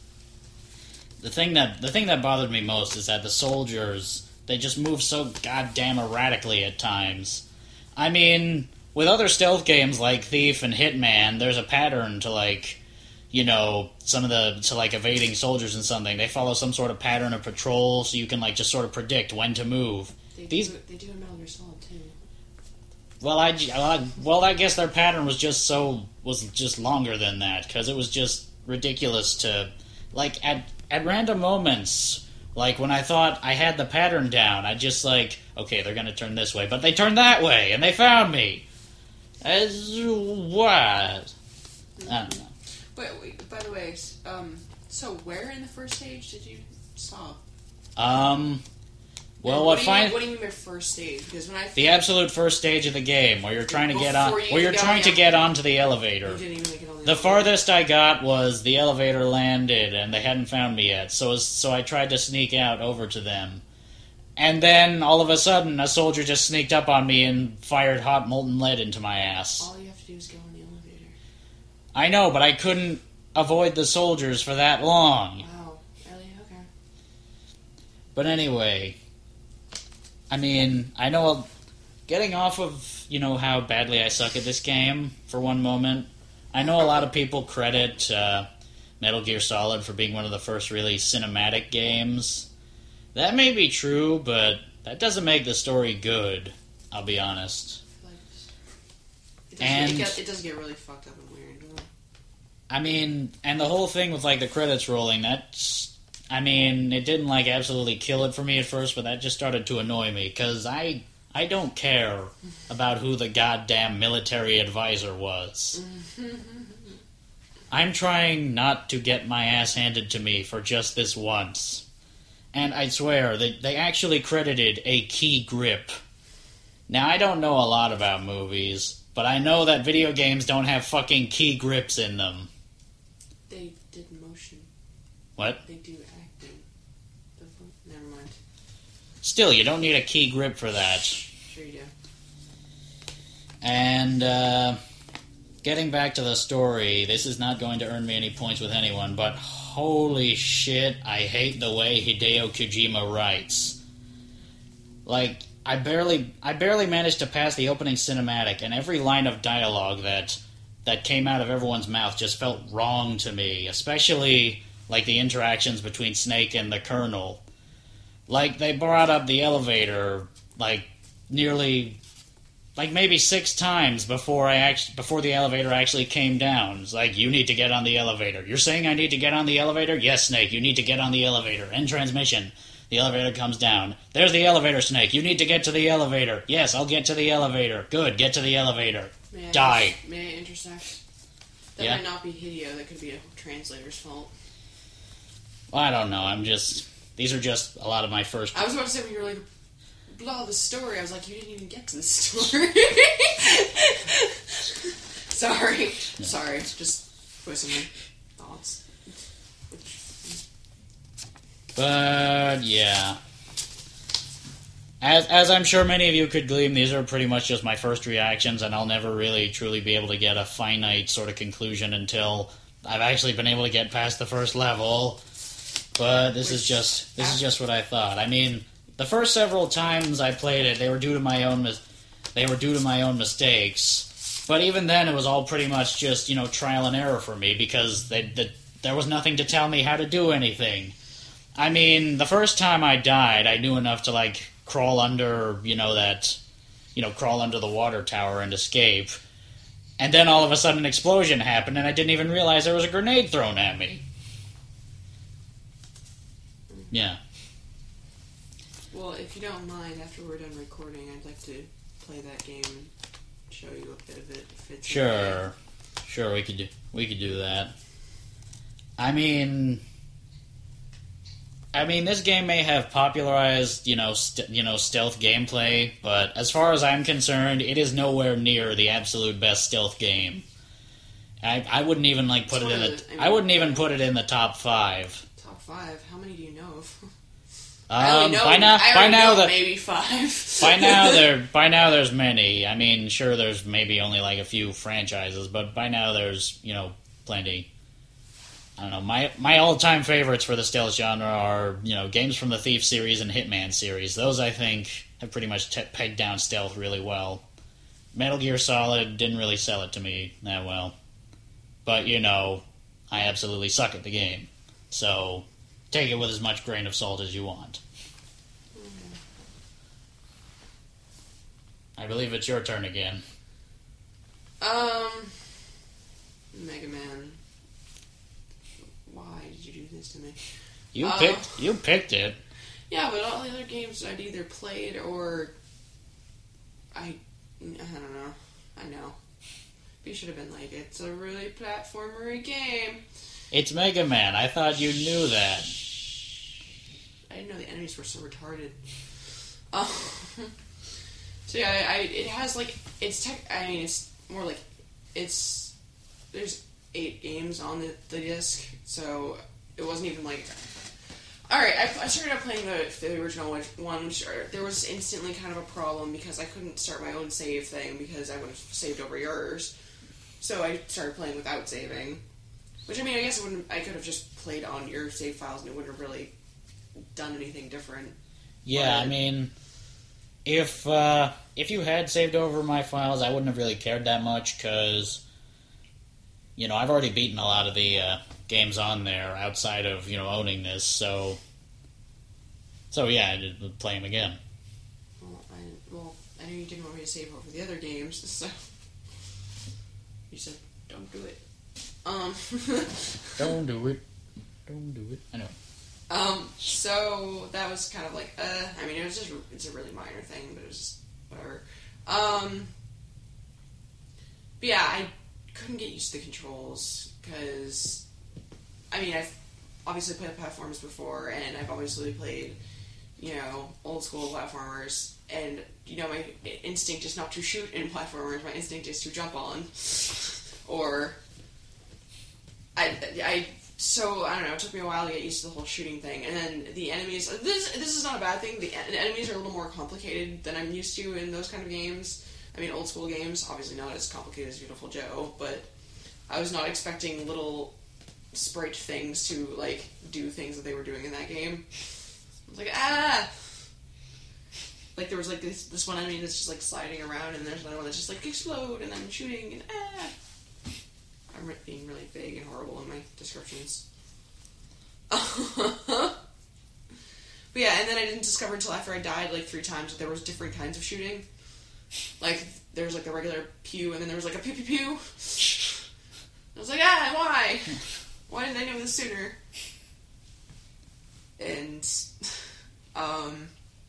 The thing that the thing that bothered me most is that the soldiers, they just move so goddamn erratically at times. I mean, with other stealth games like Thief and Hitman, there's a pattern to, like, you know, some of the, to, like, evading soldiers and something. They follow some sort of pattern of patrol, so you can, like, just sort of predict when to move. They These... do, they do in Metal Gear Solid, too. Well, I, uh, well, I guess their pattern was just so, was just longer than that, because it was just ridiculous to, like, at, at random moments, like, when I thought I had the pattern down, I just, like, okay, they're gonna turn this way, but they turned that way, and they found me! As what? I don't know. Wait, wait, by the way, um, so where in the first stage did you stop? Um, well, what, what do you fine... mean, what do you mean by first stage? Because when I... The absolute first stage of the game, where you're trying to get on, Before you where you're got trying to on- get onto the elevator. You didn't even make it on the The elevator. farthest I got was the elevator landed, and they hadn't found me yet, so so I tried to sneak out over to them. And then, all of a sudden, a soldier just sneaked up on me and fired hot molten lead into my ass. All you have to do is go on the elevator. I know, but I couldn't avoid the soldiers for that long. Wow. Really? Okay. But anyway, I mean, I know getting off of, you know, how badly I suck at this game for one moment, I know a lot of people credit uh, Metal Gear Solid for being one of the first really cinematic games. That may be true, but that doesn't make the story good, I'll be honest. Like, it, does And- get, it, get, it does get really fucked up and weird. Doesn't it? I mean, and the whole thing with, like, the credits rolling, that's... I mean, it didn't, like, absolutely kill it for me at first, but that just started to annoy me, because I... I don't care about who the goddamn military advisor was. I'm trying not to get my ass handed to me for just this once. And I swear, they, they actually credited a key grip. Now, I don't know a lot about movies, but I know that video games don't have fucking key grips in them. They did motion. What? They do acting. Never mind. Still, you don't need a key grip for that. Sure you do. And, uh, getting back to the story, this is not going to earn me any points with anyone, but holy shit, I hate the way Hideo Kojima writes. Like, I barely I barely managed to pass the opening cinematic, and every line of dialogue that that came out of everyone's mouth just felt wrong to me, especially, like, the interactions between Snake and the Colonel. Like, they brought up the elevator, like, nearly... Like maybe six times before I actually before the elevator actually came down. It's like, you need to get on the elevator. You're saying I need to get on the elevator? Yes, Snake, you need to get on the elevator. End transmission. The elevator comes down. There's the elevator, Snake. You need to get to the elevator. Yes, I'll get to the elevator. Good, get to the elevator. May I Die. Inter- may I intersect? That Yeah? might not be Hideo. That could be a translator's fault. Well, I don't know. I'm just... These are just a lot of my first... I was about to say when you were like, blah, the story. I was like, you didn't even get to the story. Sorry. Yeah. Sorry. Just voicing my thoughts. But, yeah. As as I'm sure many of you could glean, these are pretty much just my first reactions, and I'll never really truly be able to get a finite sort of conclusion until I've actually been able to get past the first level. But this Which, is just this is just what I thought. I mean, the first several times I played it, they were due to my own mis- they were due to my own mistakes. But even then, it was all pretty much just, you know, trial and error for me, because they, the, there was nothing to tell me how to do anything. I mean, the first time I died, I knew enough to, like, crawl under, you know, that, you know, crawl under the water tower and escape. And then all of a sudden an explosion happened, and I didn't even realize there was a grenade thrown at me. Yeah. Well, if you don't mind, after we're done recording, I'd like to play that game and show you a bit of it. If it's Sure. okay. Sure, we could do, we could do that. I mean... I mean, this game may have popularized, you know, st- you know, stealth gameplay, but as far as I'm concerned, it is nowhere near the absolute best stealth game. I I wouldn't even like put It's it in one the of the- I mean, I wouldn't even put it in the top five. Top five? How many do you know of? Um, I only know, by now, I by already now know the, maybe five. by now there by now there's many. I mean, sure, there's maybe only like a few franchises, but by now there's, you know, plenty. I don't know. My my all time favorites for the stealth genre are, you know, games from the Thief series and Hitman series. Those, I think, have pretty much te- pegged down stealth really well. Metal Gear Solid didn't really sell it to me that well, but you know, I absolutely suck at the game. So take it with as much grain of salt as you want. I believe it's your turn again. Um, Mega Man. Why did you do this to me? You Uh, picked you picked it. Yeah, but all the other games I'd either played or I, I don't know. I know. You should have been like, it's a really platformery game. It's Mega Man. I thought you knew that. I didn't know the enemies were so retarded. Um, so yeah, I, I it has like it's tech. I mean, it's more like it's there's eight games on the, the disc, so it wasn't even like. All right, I, I started out playing the, the original one, which are, there was instantly kind of a problem because I couldn't start my own save thing because I would have saved over yours. So I started playing without saving, which I mean, I guess I wouldn't. I could have just played on your save files and it wouldn't have really done anything different. Yeah, But- I mean, if uh, if you had saved over my files, I wouldn't have really cared that much because, you know, I've already beaten a lot of the uh, games on there outside of, you know, owning this. So, so yeah, I did play them again. Well, I well, I know you didn't want me to save over the other games, so you said don't do it. Um. Don't do it. Don't do it. I know. Um, so that was kind of like, uh, I mean, it was just, it's a really minor thing, but it was just, whatever. Um, but yeah, I couldn't get used to the controls, because, I mean, I've obviously played platforms before, and I've obviously played you know, old school platformers, and, you know, my instinct is not to shoot in platformers, my instinct is to jump on. Or, I, I, so, I don't know, it took me a while to get used to the whole shooting thing, and then the enemies, this, this is not a bad thing, the, the enemies are a little more complicated than I'm used to in those kind of games. I mean, old school games, obviously not as complicated as Beautiful Joe, but I was not expecting little sprite things to, like, do things that they were doing in that game. I was like, ah! Like, there was, like, this, this one enemy that's just, like, sliding around, and there's another one that's just, like, explode, and then shooting, and ah! I'm re- being really vague and horrible in my descriptions. But yeah, and then I didn't discover until after I died, like, three times that there was different kinds of shooting. Like, there was, like, the regular pew, and then there was, like, a pew pew pew. I was like, ah, why? Why didn't I know this sooner? And, um...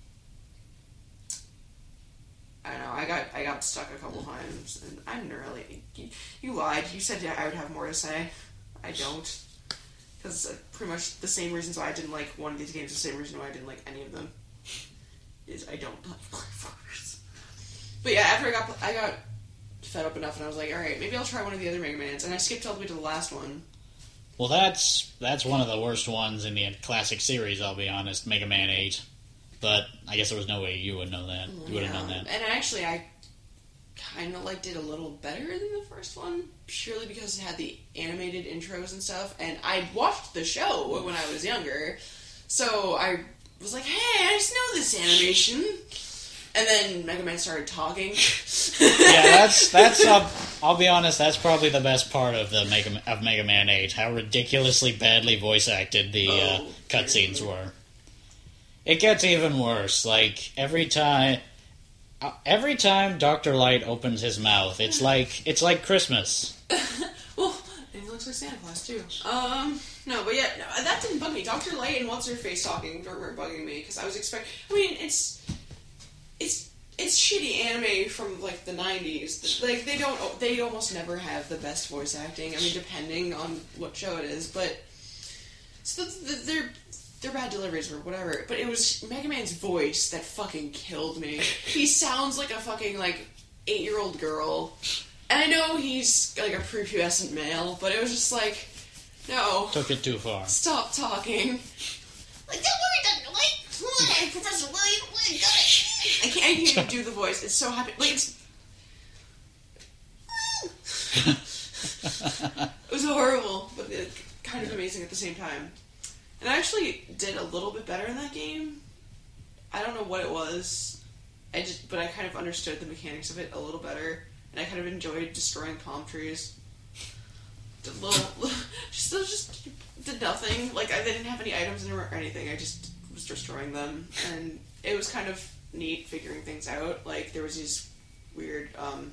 I don't know, I got I got stuck a couple times, and I didn't really... You, you lied. You said I would have more to say. I don't. Because uh, pretty much the same reasons why I didn't like one of these games, the same reason why I didn't like any of them, is I don't like platformers. But yeah, after I got I got fed up enough, and I was like, alright, maybe I'll try one of the other Mega Mans, and I skipped all the way to the last one. Well, that's that's one of the worst ones in the classic series, I'll be honest, Mega Man eight. But I guess there was no way you would know that. You would have yeah. known that. And actually, I kind of liked it a little better than the first one, purely because it had the animated intros and stuff, and I watched the show when I was younger, so I was like, hey, I just know this animation. And then Mega Man started talking. Yeah, that's that's. Uh, I'll be honest. That's probably the best part of the Mega of Mega Man eight. How ridiculously badly voice acted the oh, uh, cutscenes were. It gets even worse. Like every time, uh, every time Doctor Light opens his mouth, it's like it's like Christmas. Well, and he looks like Santa Claus too. Um, no, but yeah, no, that didn't bug me. Doctor Light and what's her face talking weren't bugging me because I was expecting. I mean, it's. It's it's shitty anime from like the nineties. Like they don't they almost never have the best voice acting. I mean, depending on what show it is, but so the, the, they're they're bad deliveries or whatever. But it was Mega Man's voice that fucking killed me. He sounds like a fucking like eight year old girl, and I know he's like a prepubescent male, but it was just like, no, took it too far. Stop talking. Like, don't worry, Doctor Light. Hi, Professor Light. We got it. I can't, I can't even do the voice. It's so happy. Like, it's... It was horrible, but it, kind of amazing at the same time. And I actually did a little bit better in that game. I don't know what it was. I just, but I kind of understood the mechanics of it a little better, and I kind of enjoyed destroying palm trees. Did little, just, just did nothing. Like, I didn't have any items in it or anything. I just was destroying them, and it was kind of neat figuring things out. Like, there was these weird um,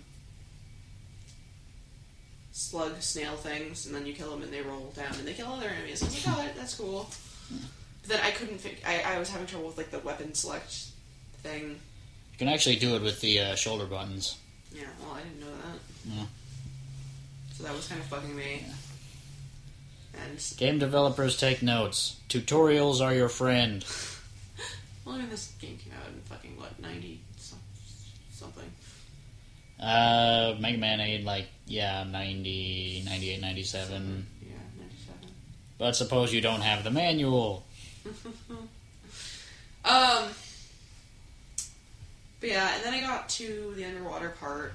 slug snail things, and then you kill them and they roll down and they kill other enemies. I was like, oh, that, that's cool. But then I couldn't fig- I, I was having trouble with like the weapon select thing. You can actually do it with the uh, shoulder buttons. Yeah, well, I didn't know that. Yeah. So that was kind of bugging me. Yeah. And game developers, take notes. Tutorials are your friend. Well, I mean, this game came out in fucking, what, ninety something? Uh, Mega Man eight, like, yeah, ninety, ninety-eight, ninety-seven. Yeah, ninety-seven. But suppose you don't have the manual. um, but yeah, and then I got to the underwater part.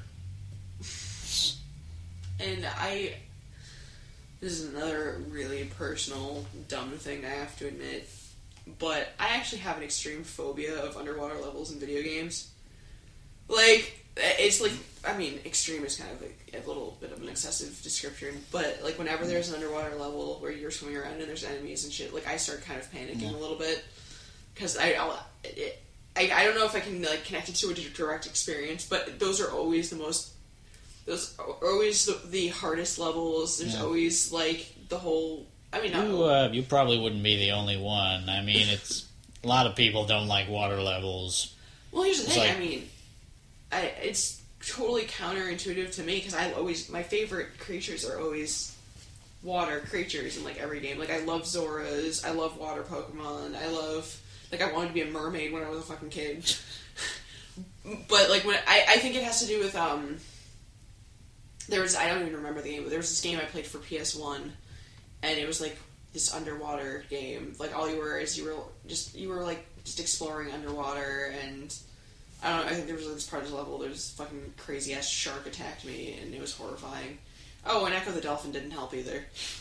And I... This is another really personal, dumb thing I have to admit. But I actually have an extreme phobia of underwater levels in video games. Like, it's like, I mean, extreme is kind of like a little bit of an excessive description, but like whenever there's an underwater level where you're swimming around and there's enemies and shit, like I start kind of panicking yeah. a little bit. Because I, I'll, it, I, I don't know if I can like connect it to a direct experience, but those are always the most, those are always the, the hardest levels. There's yeah. always like the whole... I mean, you, uh, you probably wouldn't be the only one. I mean, it's a lot of people don't like water levels. Well, here's the it's thing. like, I mean, I, it's totally counterintuitive to me because I always my favorite creatures are always water creatures in like every game. Like I love Zoras. I love water Pokemon. I love Like, I wanted to be a mermaid when I was a fucking kid. But, like, when I, I think it has to do with, um... There was... I don't even remember the game, but there was this game I played for P S one, and it was, like, this underwater game. Like, all you were is you were just... You were, like, just exploring underwater, and... I don't know, I think there was this part of the level, there was this fucking crazy-ass shark attacked me, and it was horrifying. Oh, and Echo the Dolphin didn't help either.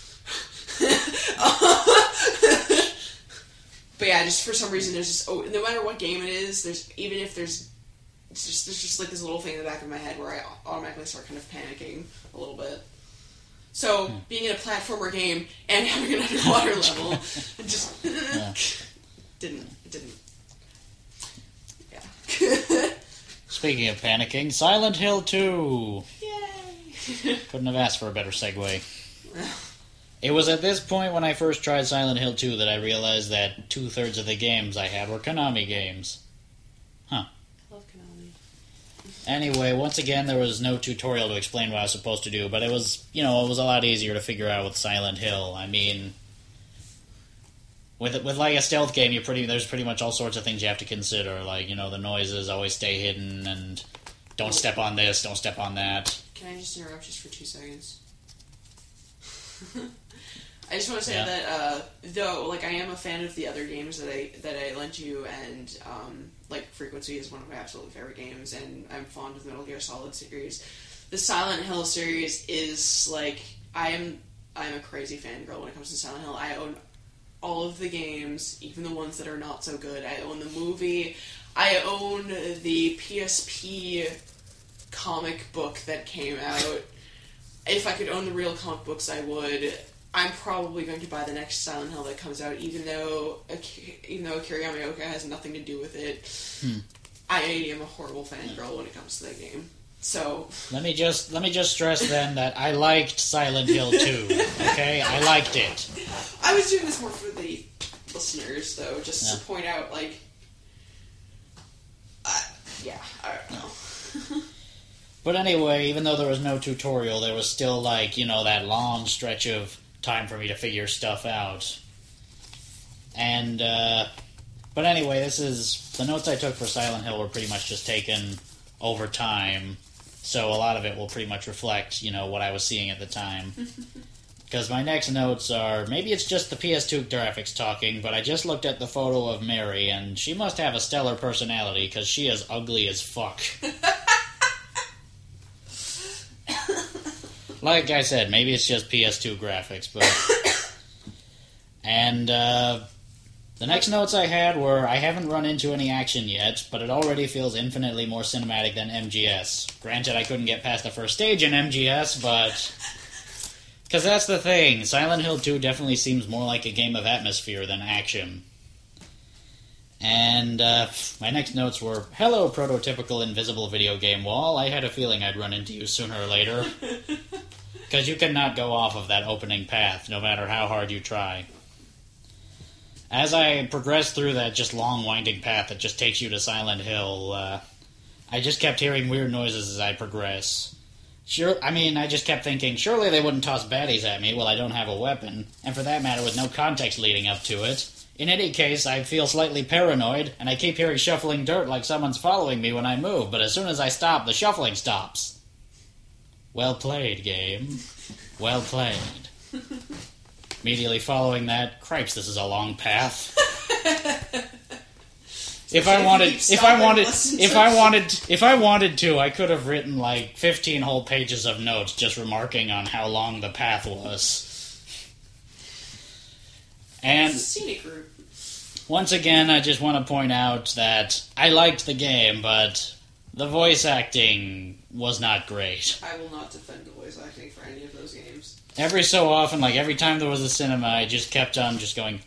But yeah, just for some reason, there's just... Oh, no matter what game it is, there's... Even if there's... It's just, there's just like this little thing in the back of my head where I automatically start kind of panicking a little bit. So, hmm. being in a platformer game and having an underwater level, it just... Yeah. Didn't... It didn't... Yeah. Speaking of panicking, Silent Hill two! Yay! Couldn't have asked for a better segue. It was at this point when I first tried Silent Hill two that I realized that two-thirds of the games I had were Konami games. Huh. I love Konami. Anyway, once again, there was no tutorial to explain what I was supposed to do, but it was, you know, it was a lot easier to figure out with Silent Hill. I mean, with with like a stealth game, you pretty there's pretty much all sorts of things you have to consider, like, you know, the noises always stay hidden, and don't step on this, don't step on that. Can I just interrupt just for two seconds? I just want to say yeah. that, uh, though, like, I am a fan of the other games that I that I lent you, and, um, like, Frequency is one of my absolute favorite games, and I'm fond of the Metal Gear Solid series. The Silent Hill series is, like, I am, I am a crazy fangirl when it comes to Silent Hill. I own all of the games, even the ones that are not so good. I own the movie. I own the P S P comic book that came out. If I could own the real comic books, I would. I'm probably going to buy the next Silent Hill that comes out, even though even though Akira Yamaoka has nothing to do with it. Hmm. I am a horrible fangirl when it comes to that game. So let me just let me just stress then that I liked Silent Hill two. Okay, I liked it. I was doing this more for the listeners, though, just yeah. to point out, like, uh, yeah, I don't know. But anyway, even though there was no tutorial, there was still, like, you know, that long stretch of time for me to figure stuff out. And, uh... But anyway, this is... The notes I took for Silent Hill were pretty much just taken over time, so a lot of it will pretty much reflect, you know, what I was seeing at the time. Because my next notes are... Maybe it's just the P S two graphics talking, but I just looked at the photo of Mary, and she must have a stellar personality, because she is ugly as fuck. Like I said, maybe it's just P S two graphics, but... And, uh... the next notes I had were, I haven't run into any action yet, but it already feels infinitely more cinematic than M G S. Granted, I couldn't get past the first stage in M G S, but... Because that's the thing, Silent Hill two definitely seems more like a game of atmosphere than action. And, uh, my next notes were, hello, prototypical invisible video game wall. I had a feeling I'd run into you sooner or later. Because you cannot go off of that opening path, no matter how hard you try. As I progressed through that just long, winding path that just takes you to Silent Hill, uh, I just kept hearing weird noises as I progress. Sure, I mean, I just kept thinking, surely they wouldn't toss baddies at me while I don't have a weapon, and for that matter with no context leading up to it. In any case, I feel slightly paranoid, and I keep hearing shuffling dirt like someone's following me when I move, but as soon as I stop, the shuffling stops. Well played, game. Well played. Immediately following that, cripes, this is a long path. If I wanted, if I wanted, if I wanted, if I wanted to, I could have written like fifteen whole pages of notes just remarking on how long the path was. And it's a scenic route. Once again, I just want to point out that I liked the game, but the voice acting was not great. I will not defend the voice acting for any of those games. Every so often, like every time there was a cinema, I just kept on just going,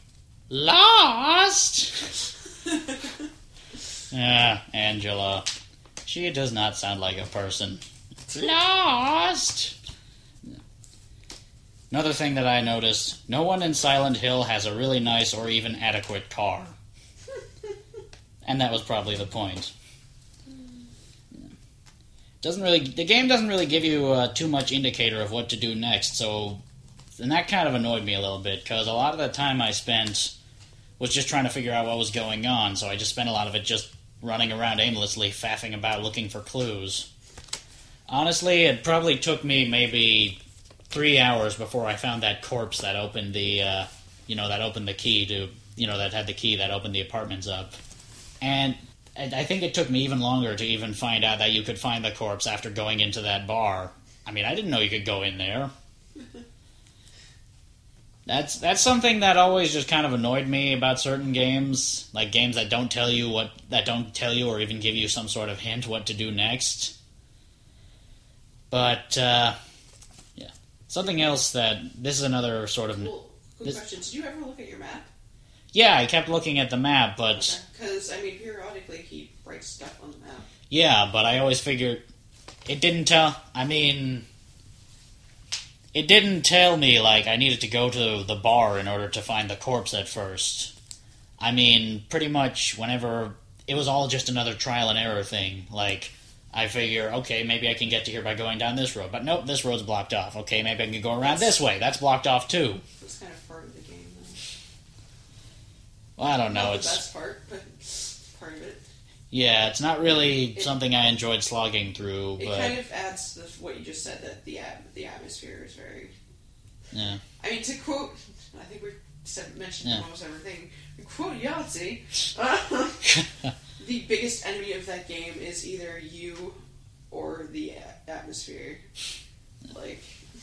Lost! Ah, Angela. She does not sound like a person. Lost! Another thing that I noticed, no one in Silent Hill has a really nice or even adequate car. And that was probably the point. Doesn't really, the game doesn't really give you uh, too much indicator of what to do next, so... And that kind of annoyed me a little bit, because a lot of the time I spent was just trying to figure out what was going on, so I just spent a lot of it just running around aimlessly, faffing about looking for clues. Honestly, it probably took me maybe three hours before I found that corpse that opened the, uh, you know, that opened the key to, you know, that had the key that opened the apartments up. And I think it took me even longer to even find out that you could find the corpse after going into that bar. I mean, I didn't know you could go in there. That's that's something that always just kind of annoyed me about certain games, like games that don't tell you what that don't tell you or even give you some sort of hint what to do next. But uh, yeah, something else that this is another sort of. Well, quick this, question: did you ever look at your map? Yeah, I kept looking at the map, but because okay. I mean, periodically he writes stuff on the map. Yeah, but I always figured it didn't tell. I mean. It didn't tell me, like, I needed to go to the bar in order to find the corpse at first. I mean, pretty much whenever... It was all just another trial and error thing. Like, I figure, okay, maybe I can get to here by going down this road. But nope, this road's blocked off. Okay, maybe I can go around this way. That's blocked off, too. That's kind of part of the game, though. Well, I don't know. Not it's the best part, but part of it. Yeah, it's not really it, something I enjoyed slogging through, it but... It kind of adds to what you just said, that the at, the atmosphere is very... Yeah. I mean, to quote... I think we've said, mentioned yeah. almost everything. To quote Yahtzee, uh, the biggest enemy of that game is either you or the a- atmosphere. Like...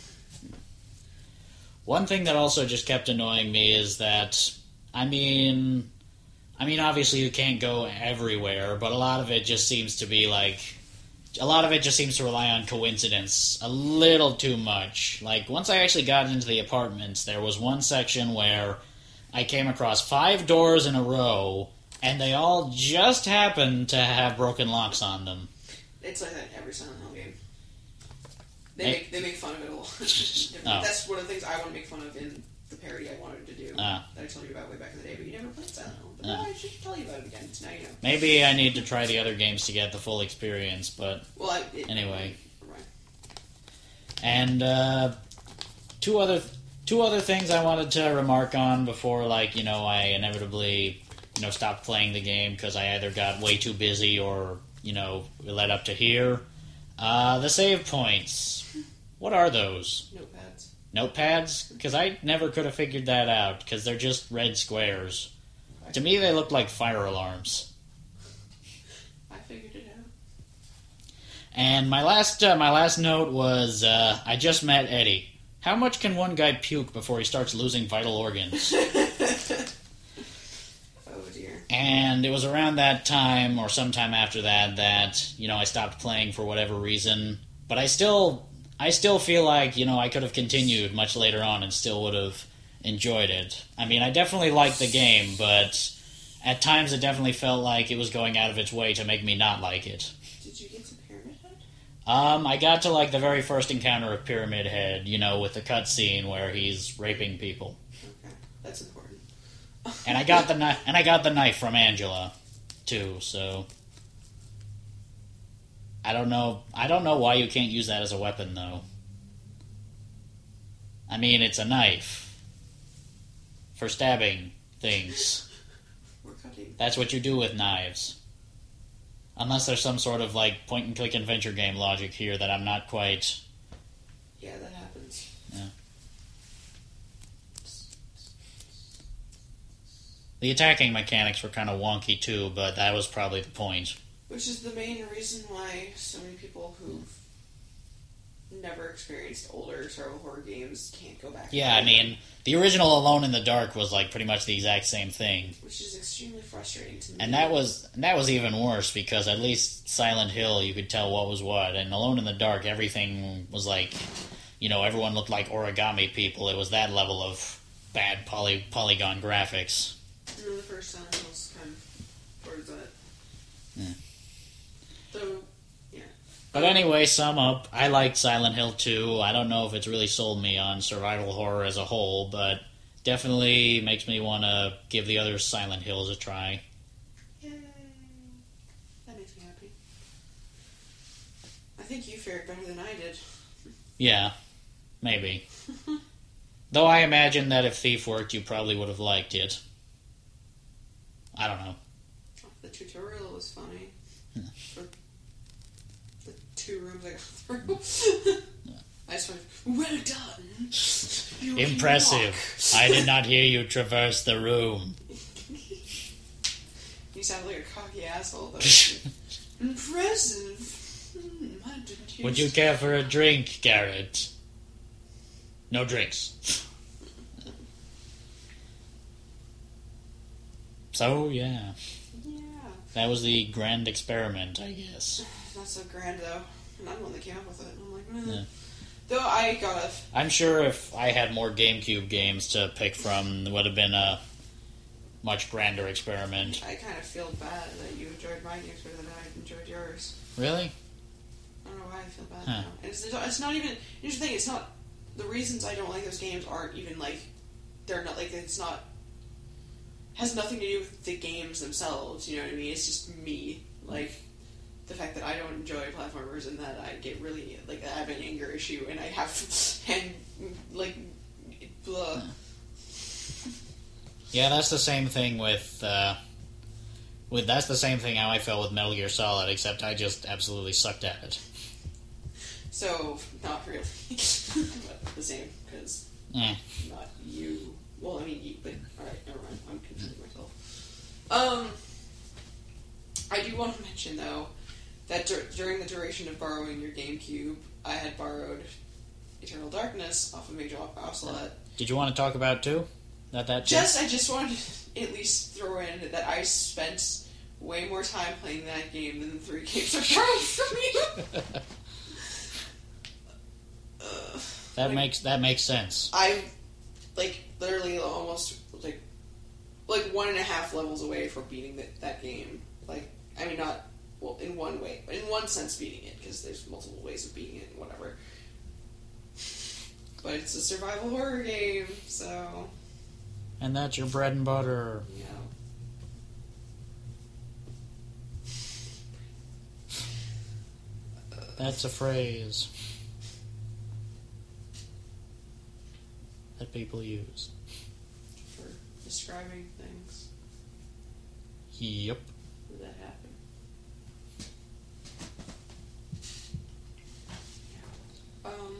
One thing that also just kept annoying me is that, I mean... I mean, obviously you can't go everywhere, but a lot of it just seems to be like... A lot of it just seems to rely on coincidence a little too much. Like, once I actually got into the apartments, there was one section where I came across five doors in a row, and they all just happened to have broken locks on them. It's like that in every Silent Hill game. They hey. make they make fun of it a lot. Oh. That's one of the things I want to make fun of in the parody I wanted to do uh. that I told you about way back in the day, but you never played Silent Hill. But uh. no, I should tell you about it again. So now you know. Maybe I need to try the other games to get the full experience, but well, I, it, anyway. Right. And uh, two other two other things I wanted to remark on before, like, you know, I inevitably, you know, stopped playing the game because I either got way too busy or, you know, it led up to here. Uh, the save points. What are those? Notepads. Notepads? Because I never could have figured that out, because they're just red squares. Okay. To me, they look like fire alarms. I figured it out. And my last uh, my last note was, uh, I just met Eddie. How much can one guy puke before he starts losing vital organs? Oh, dear. And it was around that time, or sometime after that, that, you know, I stopped playing for whatever reason. But I still... I still feel like, you know, I could have continued much later on and still would have enjoyed it. I mean, I definitely liked the game, but at times it definitely felt like it was going out of its way to make me not like it. Did you get to Pyramid Head? Um, I got to, like, the very first encounter of Pyramid Head, you know, with the cutscene where he's raping people. Okay, that's important. and I got the knife, and I got the knife from Angela, too, so... I don't know. I don't know why you can't use that as a weapon, though. I mean, it's a knife for stabbing things. We're cutting. That's what you do with knives. Unless there's some sort of like point and click adventure game logic here that I'm not quite. Yeah, that happens. Yeah. The attacking mechanics were kind of wonky too, but that was probably the point. Which is the main reason why so many people who've never experienced older survival horror games can't go back. Yeah, I mean, the original Alone in the Dark was like pretty much the exact same thing. Which is extremely frustrating to me. And that was and that was even worse because at least Silent Hill you could tell what was what, and Alone in the Dark everything was like, you know, everyone looked like origami people. It was that level of bad poly polygon graphics. And then the first Silent Hill's kind of towards that. Yeah. So, yeah. But anyway, sum up, I liked Silent Hill two. I don't know if it's really sold me on survival horror as a whole, but definitely makes me want to give the other Silent Hills a try. Yay. That makes me happy. I think you fared better than I did. Yeah, maybe. Though I imagine that if Thief worked, you probably would have liked it. I don't know. The tutorial was funny. Hmm. For the two rooms I got through. Yeah. I just went, well done. You Impressive. I did not hear you traverse the room. You sound like a cocky asshole, though. Impressive. Hmm, I didn't Would you care for a drink, Garrett? No drinks. So, yeah. Yeah. That was the grand experiment, I guess. Not so grand, though. And I'm the one that came up with it. I'm like, meh. Yeah. Though I got a... I'm sure if I had more GameCube games to pick from, it would have been a much grander experiment. I kind of feel bad that you enjoyed my games better than I enjoyed yours. Really? I don't know why I feel bad Huh. now. And it's, it's not even... Here's the thing, it's not... The reasons I don't like those games aren't even, like... They're not, like, it's not... Has nothing to do with the games themselves, you know what I mean? It's just me. Like... The fact that I don't enjoy platformers and that I get really, like, I have an anger issue and I have, and, like, blah. Yeah, that's the same thing with, uh, with, that's the same thing how I felt with Metal Gear Solid, except I just absolutely sucked at it. So, not really. But the same, because Eh. not you. Well, I mean, you, but, alright, never mind. I'm confusing myself. Um, I do want to mention, though, that dur- during the duration of borrowing your GameCube, I had borrowed Eternal Darkness off of Major Ocelot. Did you want to talk about too? That that Just, I just wanted to at least throw in that I spent way more time playing that game than the three games I borrowed from you. uh, that like, makes that makes sense. I, like, literally almost, like, like one and a half levels away from beating that, that game. Like, I mean, not... Well, in one way, in one sense, beating it, because there's multiple ways of beating it, and whatever. But it's a survival horror game, so... And that's your bread and butter. Yeah. That's a phrase that people use. For describing things. Yep. Did that happen? Um...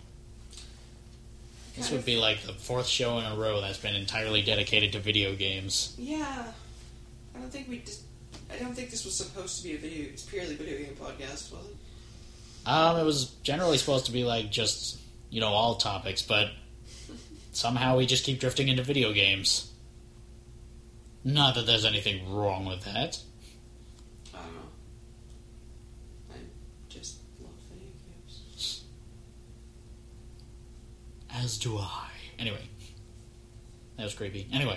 This kind would be like the fourth show in a row that's been entirely dedicated to video games. Yeah. I don't think we just... I don't think this was supposed to be a video... It's purely video game podcast, was it? Um, it was generally supposed to be like just, you know, all topics, but somehow we just keep drifting into video games. Not that there's anything wrong with that. I don't know. I just love video games. As do I. Anyway. That was creepy. Anyway.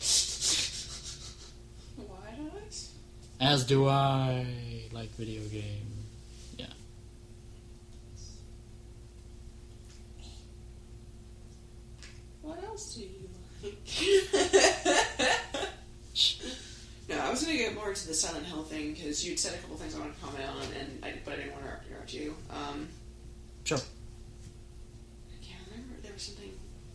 Why does? As do I. Like video game. Yeah. What else do you like? No, I was going to get more into the Silent Hill thing, because you'd said a couple things I wanted to comment on, and I, but I didn't want to interrupt you. Um, Sure. I can't remember. There was something...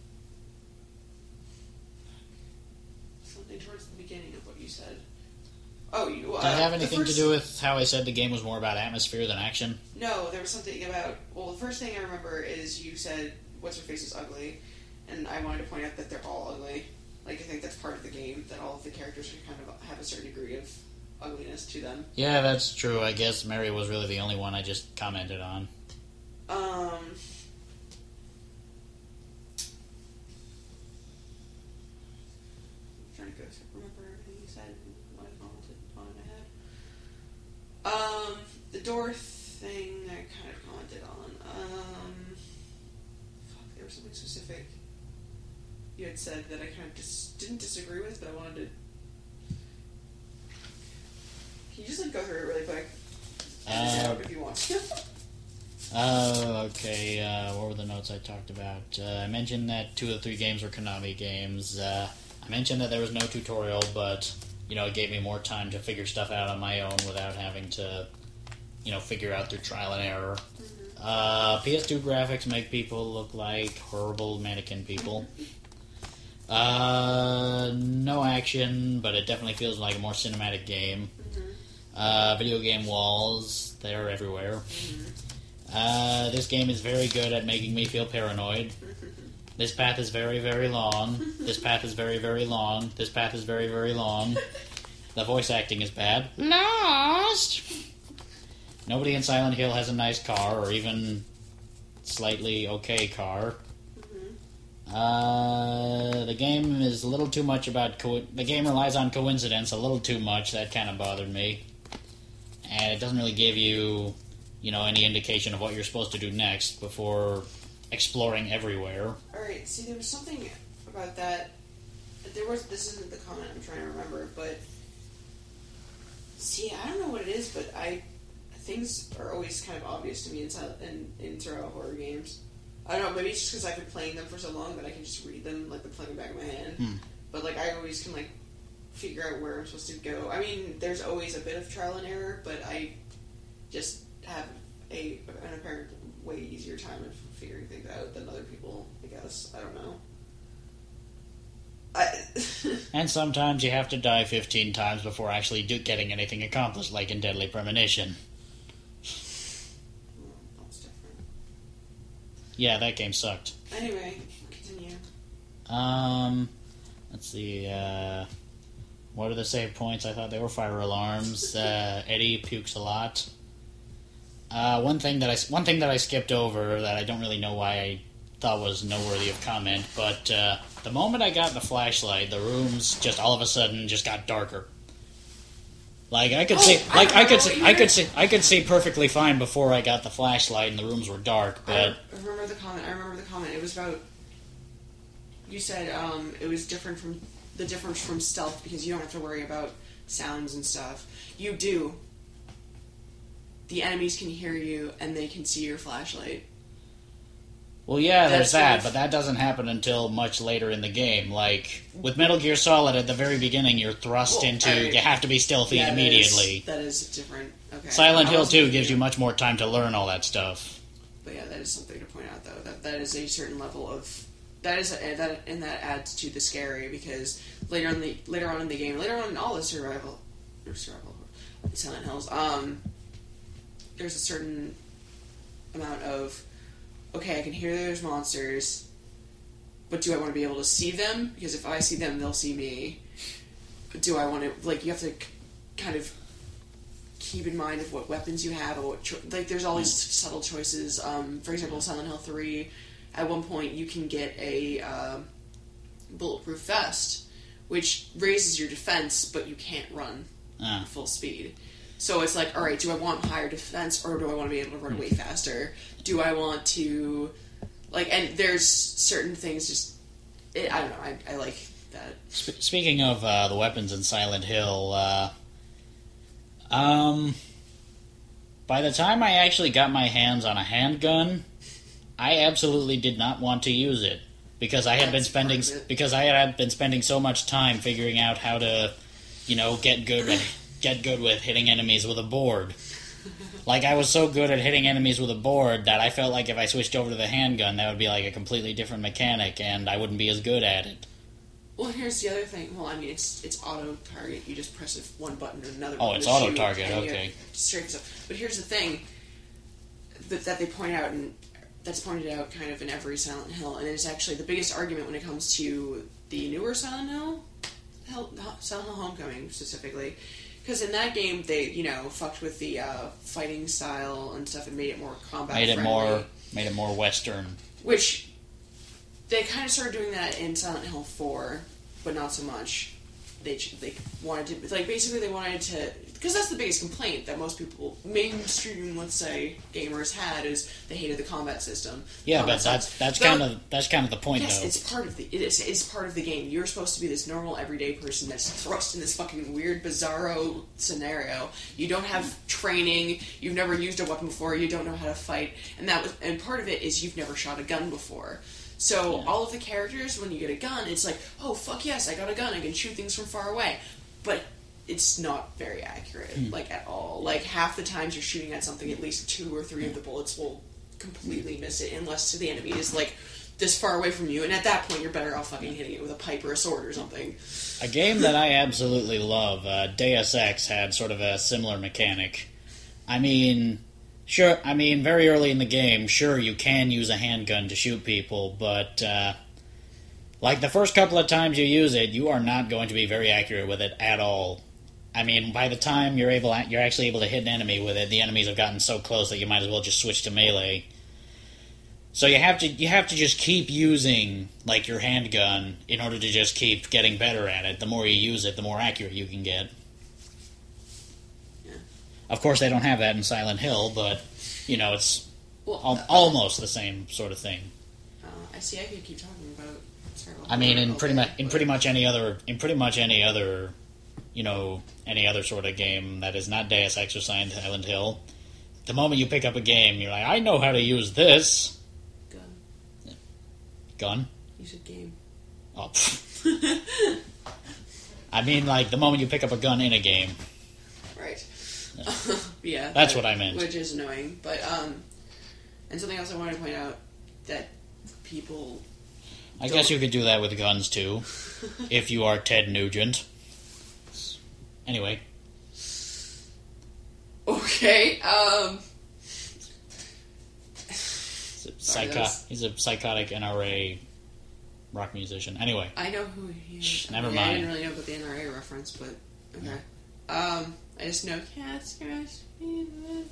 Something towards the beginning of what you said. Oh, you... Uh, Did it have the anything first... to do with how I said the game was more about atmosphere than action? No, there was something about... Well, the first thing I remember is you said, what's-her-face is ugly, and I wanted to point out that they're all ugly. Like, I think that's part of the game, that all of the characters kind of have a certain degree of ugliness to them. Yeah, that's true. I guess Mary was really the only one I just commented on. Um... I'm trying to go through, remember everything you said and what I commented on in my head. Um, the door thing I kind of commented on. Um... Fuck, there was something specific you had said that I kind of dis- didn't disagree with, but I wanted to... Can you just, like, go through it really quick? Uh, if you want to. Oh, okay. Uh, what were the notes I talked about? Uh, I mentioned that two of the three games were Konami games. Uh, I mentioned that there was no tutorial, but, you know, it gave me more time to figure stuff out on my own without having to, you know, figure out through trial and error. Mm-hmm. Uh, P S two graphics make people look like horrible mannequin people. Uh, no action, but it definitely feels like a more cinematic game. Mm-hmm. Uh, video game walls, they're everywhere. Mm-hmm. Uh, this game is very good at making me feel paranoid. This path is very, very long. This path is very, very long. This path is very, very long. The voice acting is bad. Lost! Nobody in Silent Hill has a nice car, or even slightly okay car. Mm-hmm. Uh, the game is a little too much about... Co- the game relies on coincidence a little too much. That kind of bothered me. And it doesn't really give you, you know, any indication of what you're supposed to do next before exploring everywhere. Alright, see, there was something about that. There was... This isn't the comment I'm trying to remember, but... See, I don't know what it is, but I... Things are always kind of obvious to me in, in, in sort of horror games. I don't know, maybe it's just because I've been playing them for so long that I can just read them like they're playing in the back of my hand. Hmm. But, like, I always can, like, figure out where I'm supposed to go. I mean, there's always a bit of trial and error, but I just have a an apparent way easier time of figuring things out than other people, I guess. I don't know. I And sometimes you have to die fifteen times before actually do getting anything accomplished, like in Deadly Premonition. Well, that's different. Yeah, that game sucked. Anyway, continue. Um, let's see, uh, what are the save points? I thought they were fire alarms. Uh, Eddie pukes a lot. Uh, one thing that I, one thing that I skipped over that I don't really know why I thought was noteworthy of comment, but, uh, the moment I got the flashlight, the rooms just all of a sudden just got darker. Like I could Oh, see, I like I know could what see, you I could meant. see, I could see perfectly fine before I got the flashlight and the rooms were dark. But I remember the comment. I remember the comment. It was about... You said um, it was different from... The difference from stealth because you don't have to worry about sounds and stuff. You do. The enemies can hear you and they can see your flashlight. well, yeah, there's That's that, sort of- but that doesn't happen until much later in the game. Like with Metal Gear Solid, at the very beginning, you're thrust Well, into alright. you have to be stealthy Yeah, that immediately. is- That is, different. Okay. Silent I Hill wasn't two thinking- gives you much more time to learn all that stuff. But yeah, that is something to point out, though. That that is a certain level of that is a, that and that adds to the scary because later on the later on in the game, later on in all the survival or survival Silent Hills, um, there's a certain amount of okay, I can hear there's monsters, but do I want to be able to see them? Because if I see them, they'll see me. Do I want to like you have to kind of keep in mind of what weapons you have, or what cho- like there's all these subtle choices. Um, for example, Silent Hill three, at one point you can get a uh, bulletproof vest, which raises your defense, but you can't run Ah. full speed. So it's like, all right, do I want higher defense, or do I want to be able to run way faster? Do I want to like? And there's certain things just it, I don't know. I, I like that. Sp- speaking of uh, the weapons in Silent Hill, uh, um, by the time I actually got my hands on a handgun, I absolutely did not want to use it because I had been That's spending part of it. because I had been spending so much time figuring out how to, you know, get good with, get good with hitting enemies with a board. Like I was so good at hitting enemies with a board that I felt like if I switched over to the handgun, that would be like a completely different mechanic, and I wouldn't be as good at it. Well, here's the other thing. Well, I mean, it's it's auto target. You just press a- one button or another. Oh, button it's to auto shoot, target, and you okay. straight stuff. But here's the thing that, that they point out, and that's pointed out kind of in every Silent Hill, and it's actually the biggest argument when it comes to the newer Silent Hill, Hell, Silent Hill Homecoming specifically. Because in that game, they, you know, fucked with the uh, fighting style and stuff and made it more combat Made it friendly. more made it more Western. Which, they kind of started doing that in Silent Hill four, but not so much. They they wanted to, like, basically they wanted to, because that's the biggest complaint that most people, mainstream, let's say, gamers had, is they hated the combat system. Yeah, Combat but that's sucks. that's Though- kind of that's kind of the point, Yes, though. it's part of the it is it's part of the game. You're supposed to be this normal everyday person that's thrust in this fucking weird bizarro scenario. You don't have training, you've never used a weapon before, you don't know how to fight, and that was and part of it is you've never shot a gun before. So Yeah. all of the characters, when you get a gun, it's like, oh fuck yes, I got a gun, I can shoot things from far away. But it's not very accurate, Hmm. like at all. Like half the times you're shooting at something, at least two or three of the bullets will completely miss it, unless to the enemy is like this far away from you, and at that point you're better off fucking hitting it with a pipe or a sword or something. A game that I absolutely love, uh, Deus Ex, had sort of a similar mechanic. I mean, sure, I mean, very early in the game, sure, you can use a handgun to shoot people, but, uh, like, the first couple of times you use it, you are not going to be very accurate with it at all. I mean, by the time you're able, you're actually able to hit an enemy with it, the enemies have gotten so close that you might as well just switch to melee. So you have to you have to just keep using, like, your handgun in order to just keep getting better at it. The more you use it, the more accurate you can get. Yeah. Of course, they don't have that in Silent Hill, but, you know, it's well, al- uh, almost the same sort of thing. Uh, I see. I could keep talking about. Sorry, I mean, in pretty day, much in but- pretty much any other in pretty much any other, you know, any other sort of game that is not Deus Ex or Silent Hill, the moment you pick up a game, you're like, I know how to use this. Gun. Gun? You said game. Oh. I mean, like, the moment you pick up a gun in a game. Right. Yeah. That's that- what I meant. Which is annoying, but um, and something else I wanted to point out that people. I don't- guess you could do that with guns, too, if you are Ted Nugent. Anyway. Okay. Um. He's a, Sorry, psycho- that's- he's a psychotic N R A rock musician. Anyway. I know who he is. Shh, never I mind. didn't really know about the N R A reference, but okay. Um, I just know cats scratch me.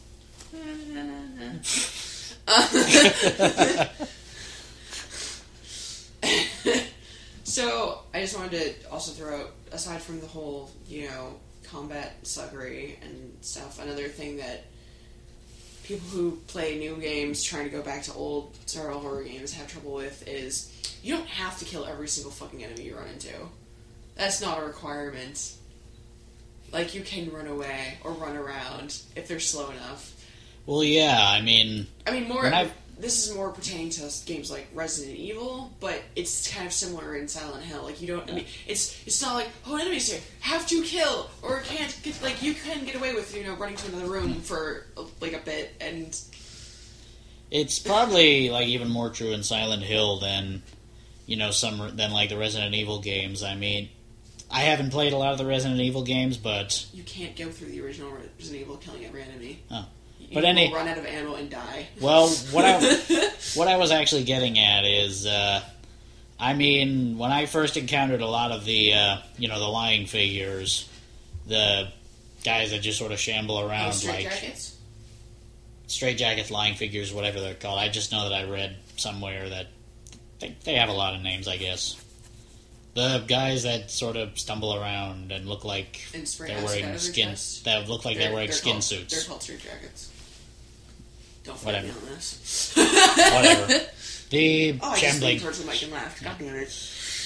So I just wanted to also throw out, aside from the whole, you know, combat suckery and stuff, another thing that people who play new games trying to go back to old survival horror games have trouble with is you don't have to kill every single fucking enemy you run into. That's not a requirement. Like, you can run away or run around if they're slow enough. Well, yeah, I mean... I mean, more. When I've- This is more pertaining to games like Resident Evil, but it's kind of similar in Silent Hill. Like, you don't. I mean, it's it's not like, oh, enemies here, have to kill or can't get. Like, you can get away with, you know, running to another room for like a bit, and It's probably, like, even more true in Silent Hill than, you know, some than, like, the Resident Evil games. I mean, I haven't played a lot of the Resident Evil games, but... you can't go through the original Resident Evil killing every enemy. Oh. You But will any- run out of ammo and die. Well, what I, what I was actually getting at is, uh, I mean, when I first encountered a lot of the, uh, you know, the lying figures, the guys that just sort of shamble around, Oh, straight like... jackets? Straight jackets, lying figures, whatever they're called. I just know that I read somewhere that they, they have a lot of names, I guess. The guys that sort of stumble around and look like And spray they're acid out wearing of their skin, chest. that look like they're, wearing skin called, suits. They're called straight jackets. Don't fight Whatever. me on this. Whatever. The Oh, I just shambling, leaned towards the mic and laughed. God damn it.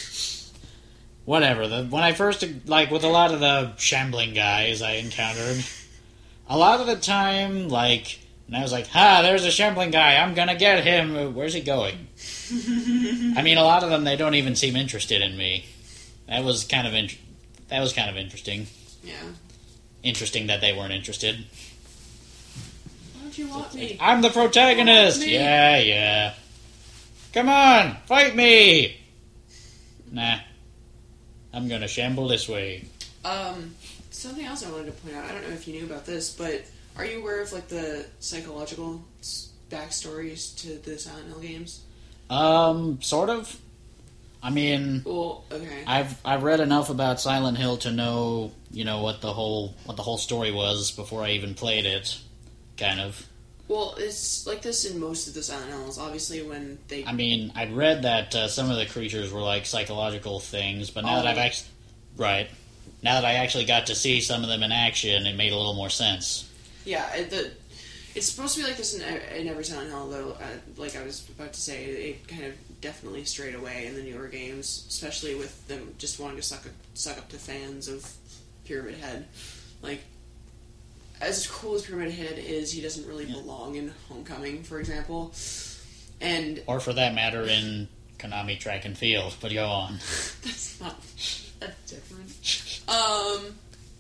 whatever. The, when I first, like, with a lot of the shambling guys I encountered, a lot of the time, like, and I was like, ha, there's a shambling guy, I'm gonna get him. Where's he going? I mean, a lot of them, they don't even seem interested in me. That was kind of, in, that was kind of interesting. Yeah. Interesting that they weren't interested. Why don't you want me? I'm the protagonist! Me. Yeah, yeah. Come on, fight me! Nah. I'm gonna shamble this way. Um, something else I wanted to point out. I don't know if you knew about this, but are you aware of like the psychological s- backstories to the Silent Hill games? Um, sort of. I mean, Well, okay. I've I've read enough about Silent Hill to know, you know, what the whole what the whole story was before I even played it, kind of. Well, it's like this in most of the Silent Hills. Obviously, when they I mean, I'd read that uh, some of the creatures were like psychological things, but now that I've Oh. actually right, now that I actually got to see some of them in action, it made a little more sense. Yeah, it, the it's supposed to be like this in, in every Silent Hill, though. Uh, like I was about to say, it kind of definitely strayed away in the newer games, especially with them just wanting to suck up, suck up to fans of Pyramid Head. Like, as cool as Pyramid Head is, he doesn't really Yeah. belong in Homecoming, for example. And Or for that matter, in Konami Track and Field. But go on. that's not that's different. Um,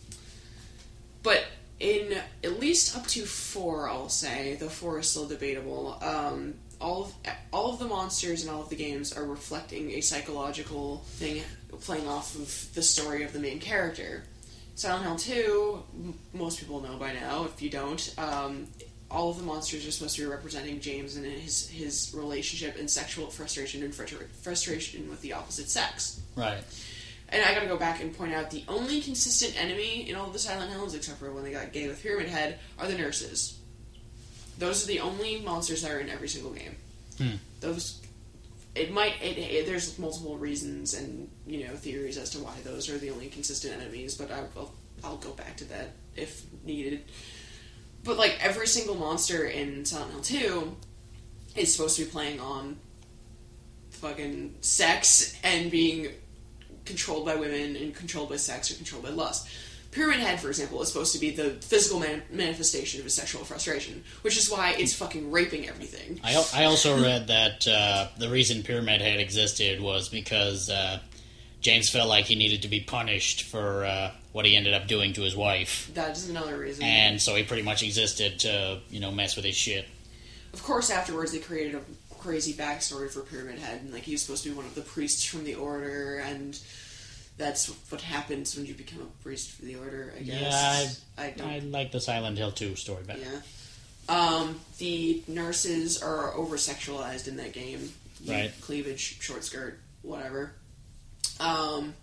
but in at least up to four, I'll say, though four is still debatable. Um, all of, all of the monsters in all of the games are reflecting a psychological thing playing off of the story of the main character. Silent Hill two, m- most people know by now. If you don't, um, all of the monsters are supposed to be representing James and his his relationship and sexual frustration and frustra- frustration with the opposite sex. Right. And I gotta go back and point out the only consistent enemy in all of the Silent Hills, except for when they got gay with Pyramid Head, are the nurses. Those are the only monsters that are in every single game. Hmm. Those, it might, it, it, there's multiple reasons and, you know, theories as to why those are the only consistent enemies, but I, I'll, I'll go back to that if needed. But, like, every single monster in Silent Hill two is supposed to be playing on fucking sex and being controlled by women and controlled by sex or controlled by lust. Pyramid Head, for example, is supposed to be the physical man- manifestation of his sexual frustration, which is why it's fucking raping everything. I, I also read that uh, the reason Pyramid Head existed was because uh, James felt like he needed to be punished for uh, what he ended up doing to his wife. That is another reason. And so he pretty much existed to, you know, mess with his shit. Of course, afterwards they created a crazy backstory for Pyramid Head, and like he was supposed to be one of the priests from the Order, and that's what happens when you become a priest for the Order, I guess. Yeah, I, I don't... I like the Silent Hill two story better. Yeah. Um, the nurses are over-sexualized in that game. Right. Cleavage, short skirt, whatever. Um,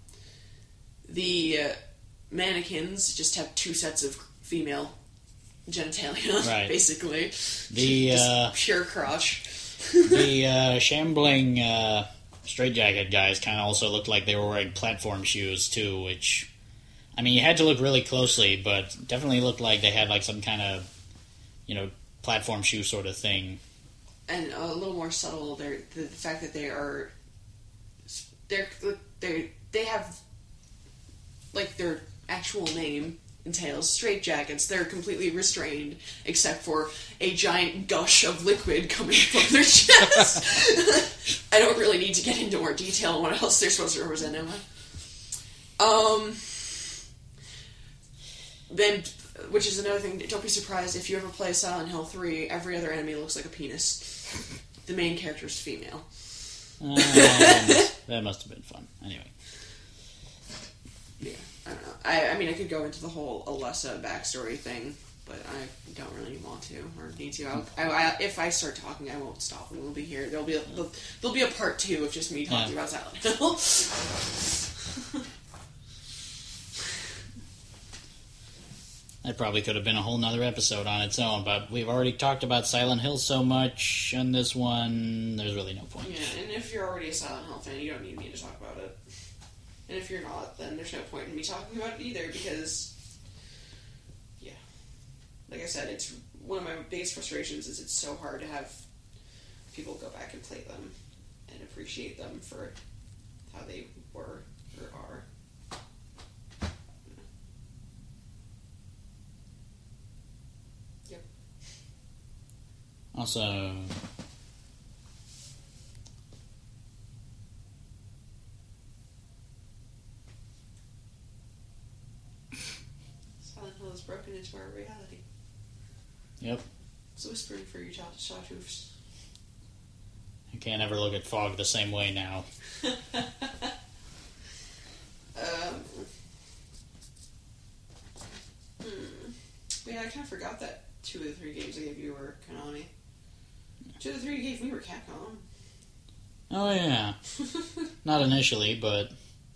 the uh, mannequins just have two sets of female genitalia, right. basically. The, just uh, pure crotch. the uh, shambling uh, straitjacket guys kind of also looked like they were wearing platform shoes, too, which, I mean, you had to look really closely, but definitely looked like they had, like, some kind of, you know, platform shoe sort of thing. And a little more subtle, they're, the, the fact that they are, they're, they they have, like, their actual name entails straitjackets. They're completely restrained, except for a giant gush of liquid coming from their chest. I don't really need to get into more detail on what else they're supposed to represent, am I? Um, then, which is another thing, don't be surprised if you ever play Silent Hill three, every other enemy looks like a penis. The main character is female. Uh, that, must, that must have been fun. Anyway. Yeah, I don't know. I, I mean, I could go into the whole Alessa backstory thing, but I don't really want to or need to. I'll, I, I, if I start talking, I won't stop, and we'll be here. There'll be a, there'll, there'll be a part two of just me talking yeah. about Silent Hill. That probably could have been a whole nother episode on its own, but we've already talked about Silent Hill so much on this one, there's really no point. Yeah, and if you're already a Silent Hill fan, you don't need me to talk about it. And if you're not, then there's no point in me talking about it either, because, yeah. Like I said, it's one of my biggest frustrations is it's so hard to have people go back and play them and appreciate them for how they were or are. Yep. Also... Silent Hill is broken into our reality. Yep. It's whispering for you, Sawtooths. I can't ever look at fog the same way now. um, hmm. Yeah, I kind of forgot that two of the three games I gave you were Konami. Two of the three you gave me were Capcom. Oh, yeah. Not initially, but...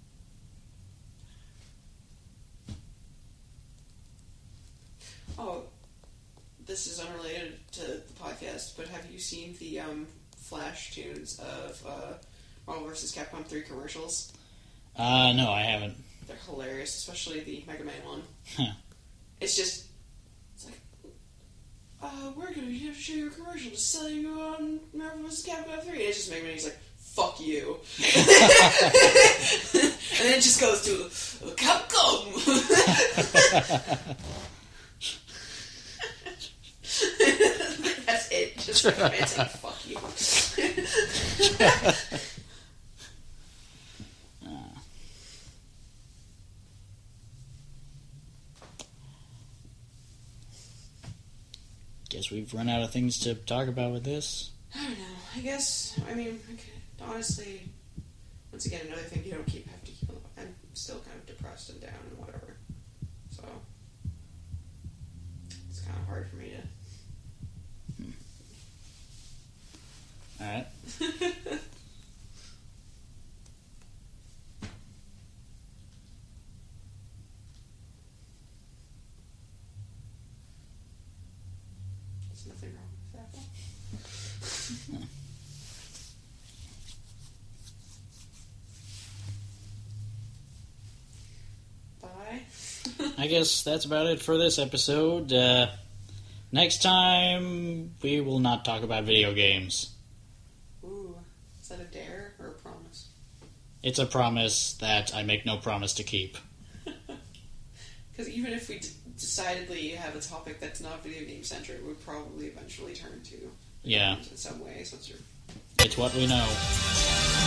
Oh, this is unrelated to the podcast, but have you seen the um, flash tunes of uh, Marvel versus. Capcom three commercials? Uh, no, I haven't. They're hilarious, especially the Mega Man one. Huh. It's just, it's like, uh, we're gonna have to show you a commercial to sell you on Marvel versus. Capcom three. And it's just Mega Man, he's like, fuck you. And then it just goes to, Capcom! That's it. Just Mega Man saying, fuck you. Guess we've run out of things to talk about with this. I don't know. guess, I mean, honestly, once again, another thing you don't keep have to keep on. I'm still kind of depressed and down and whatever. So, it's kind of hard for me to... Alright. There's nothing wrong with that one. Bye. I guess that's about it for this episode. Uh, next time, we will not talk about video games. Ooh, is that a dare or a promise? It's a promise that I make no promise to keep. Because even if we d- decidedly have a topic that's not video game centric, it would probably eventually turn to Yeah. in some way. Since you're It's what we know.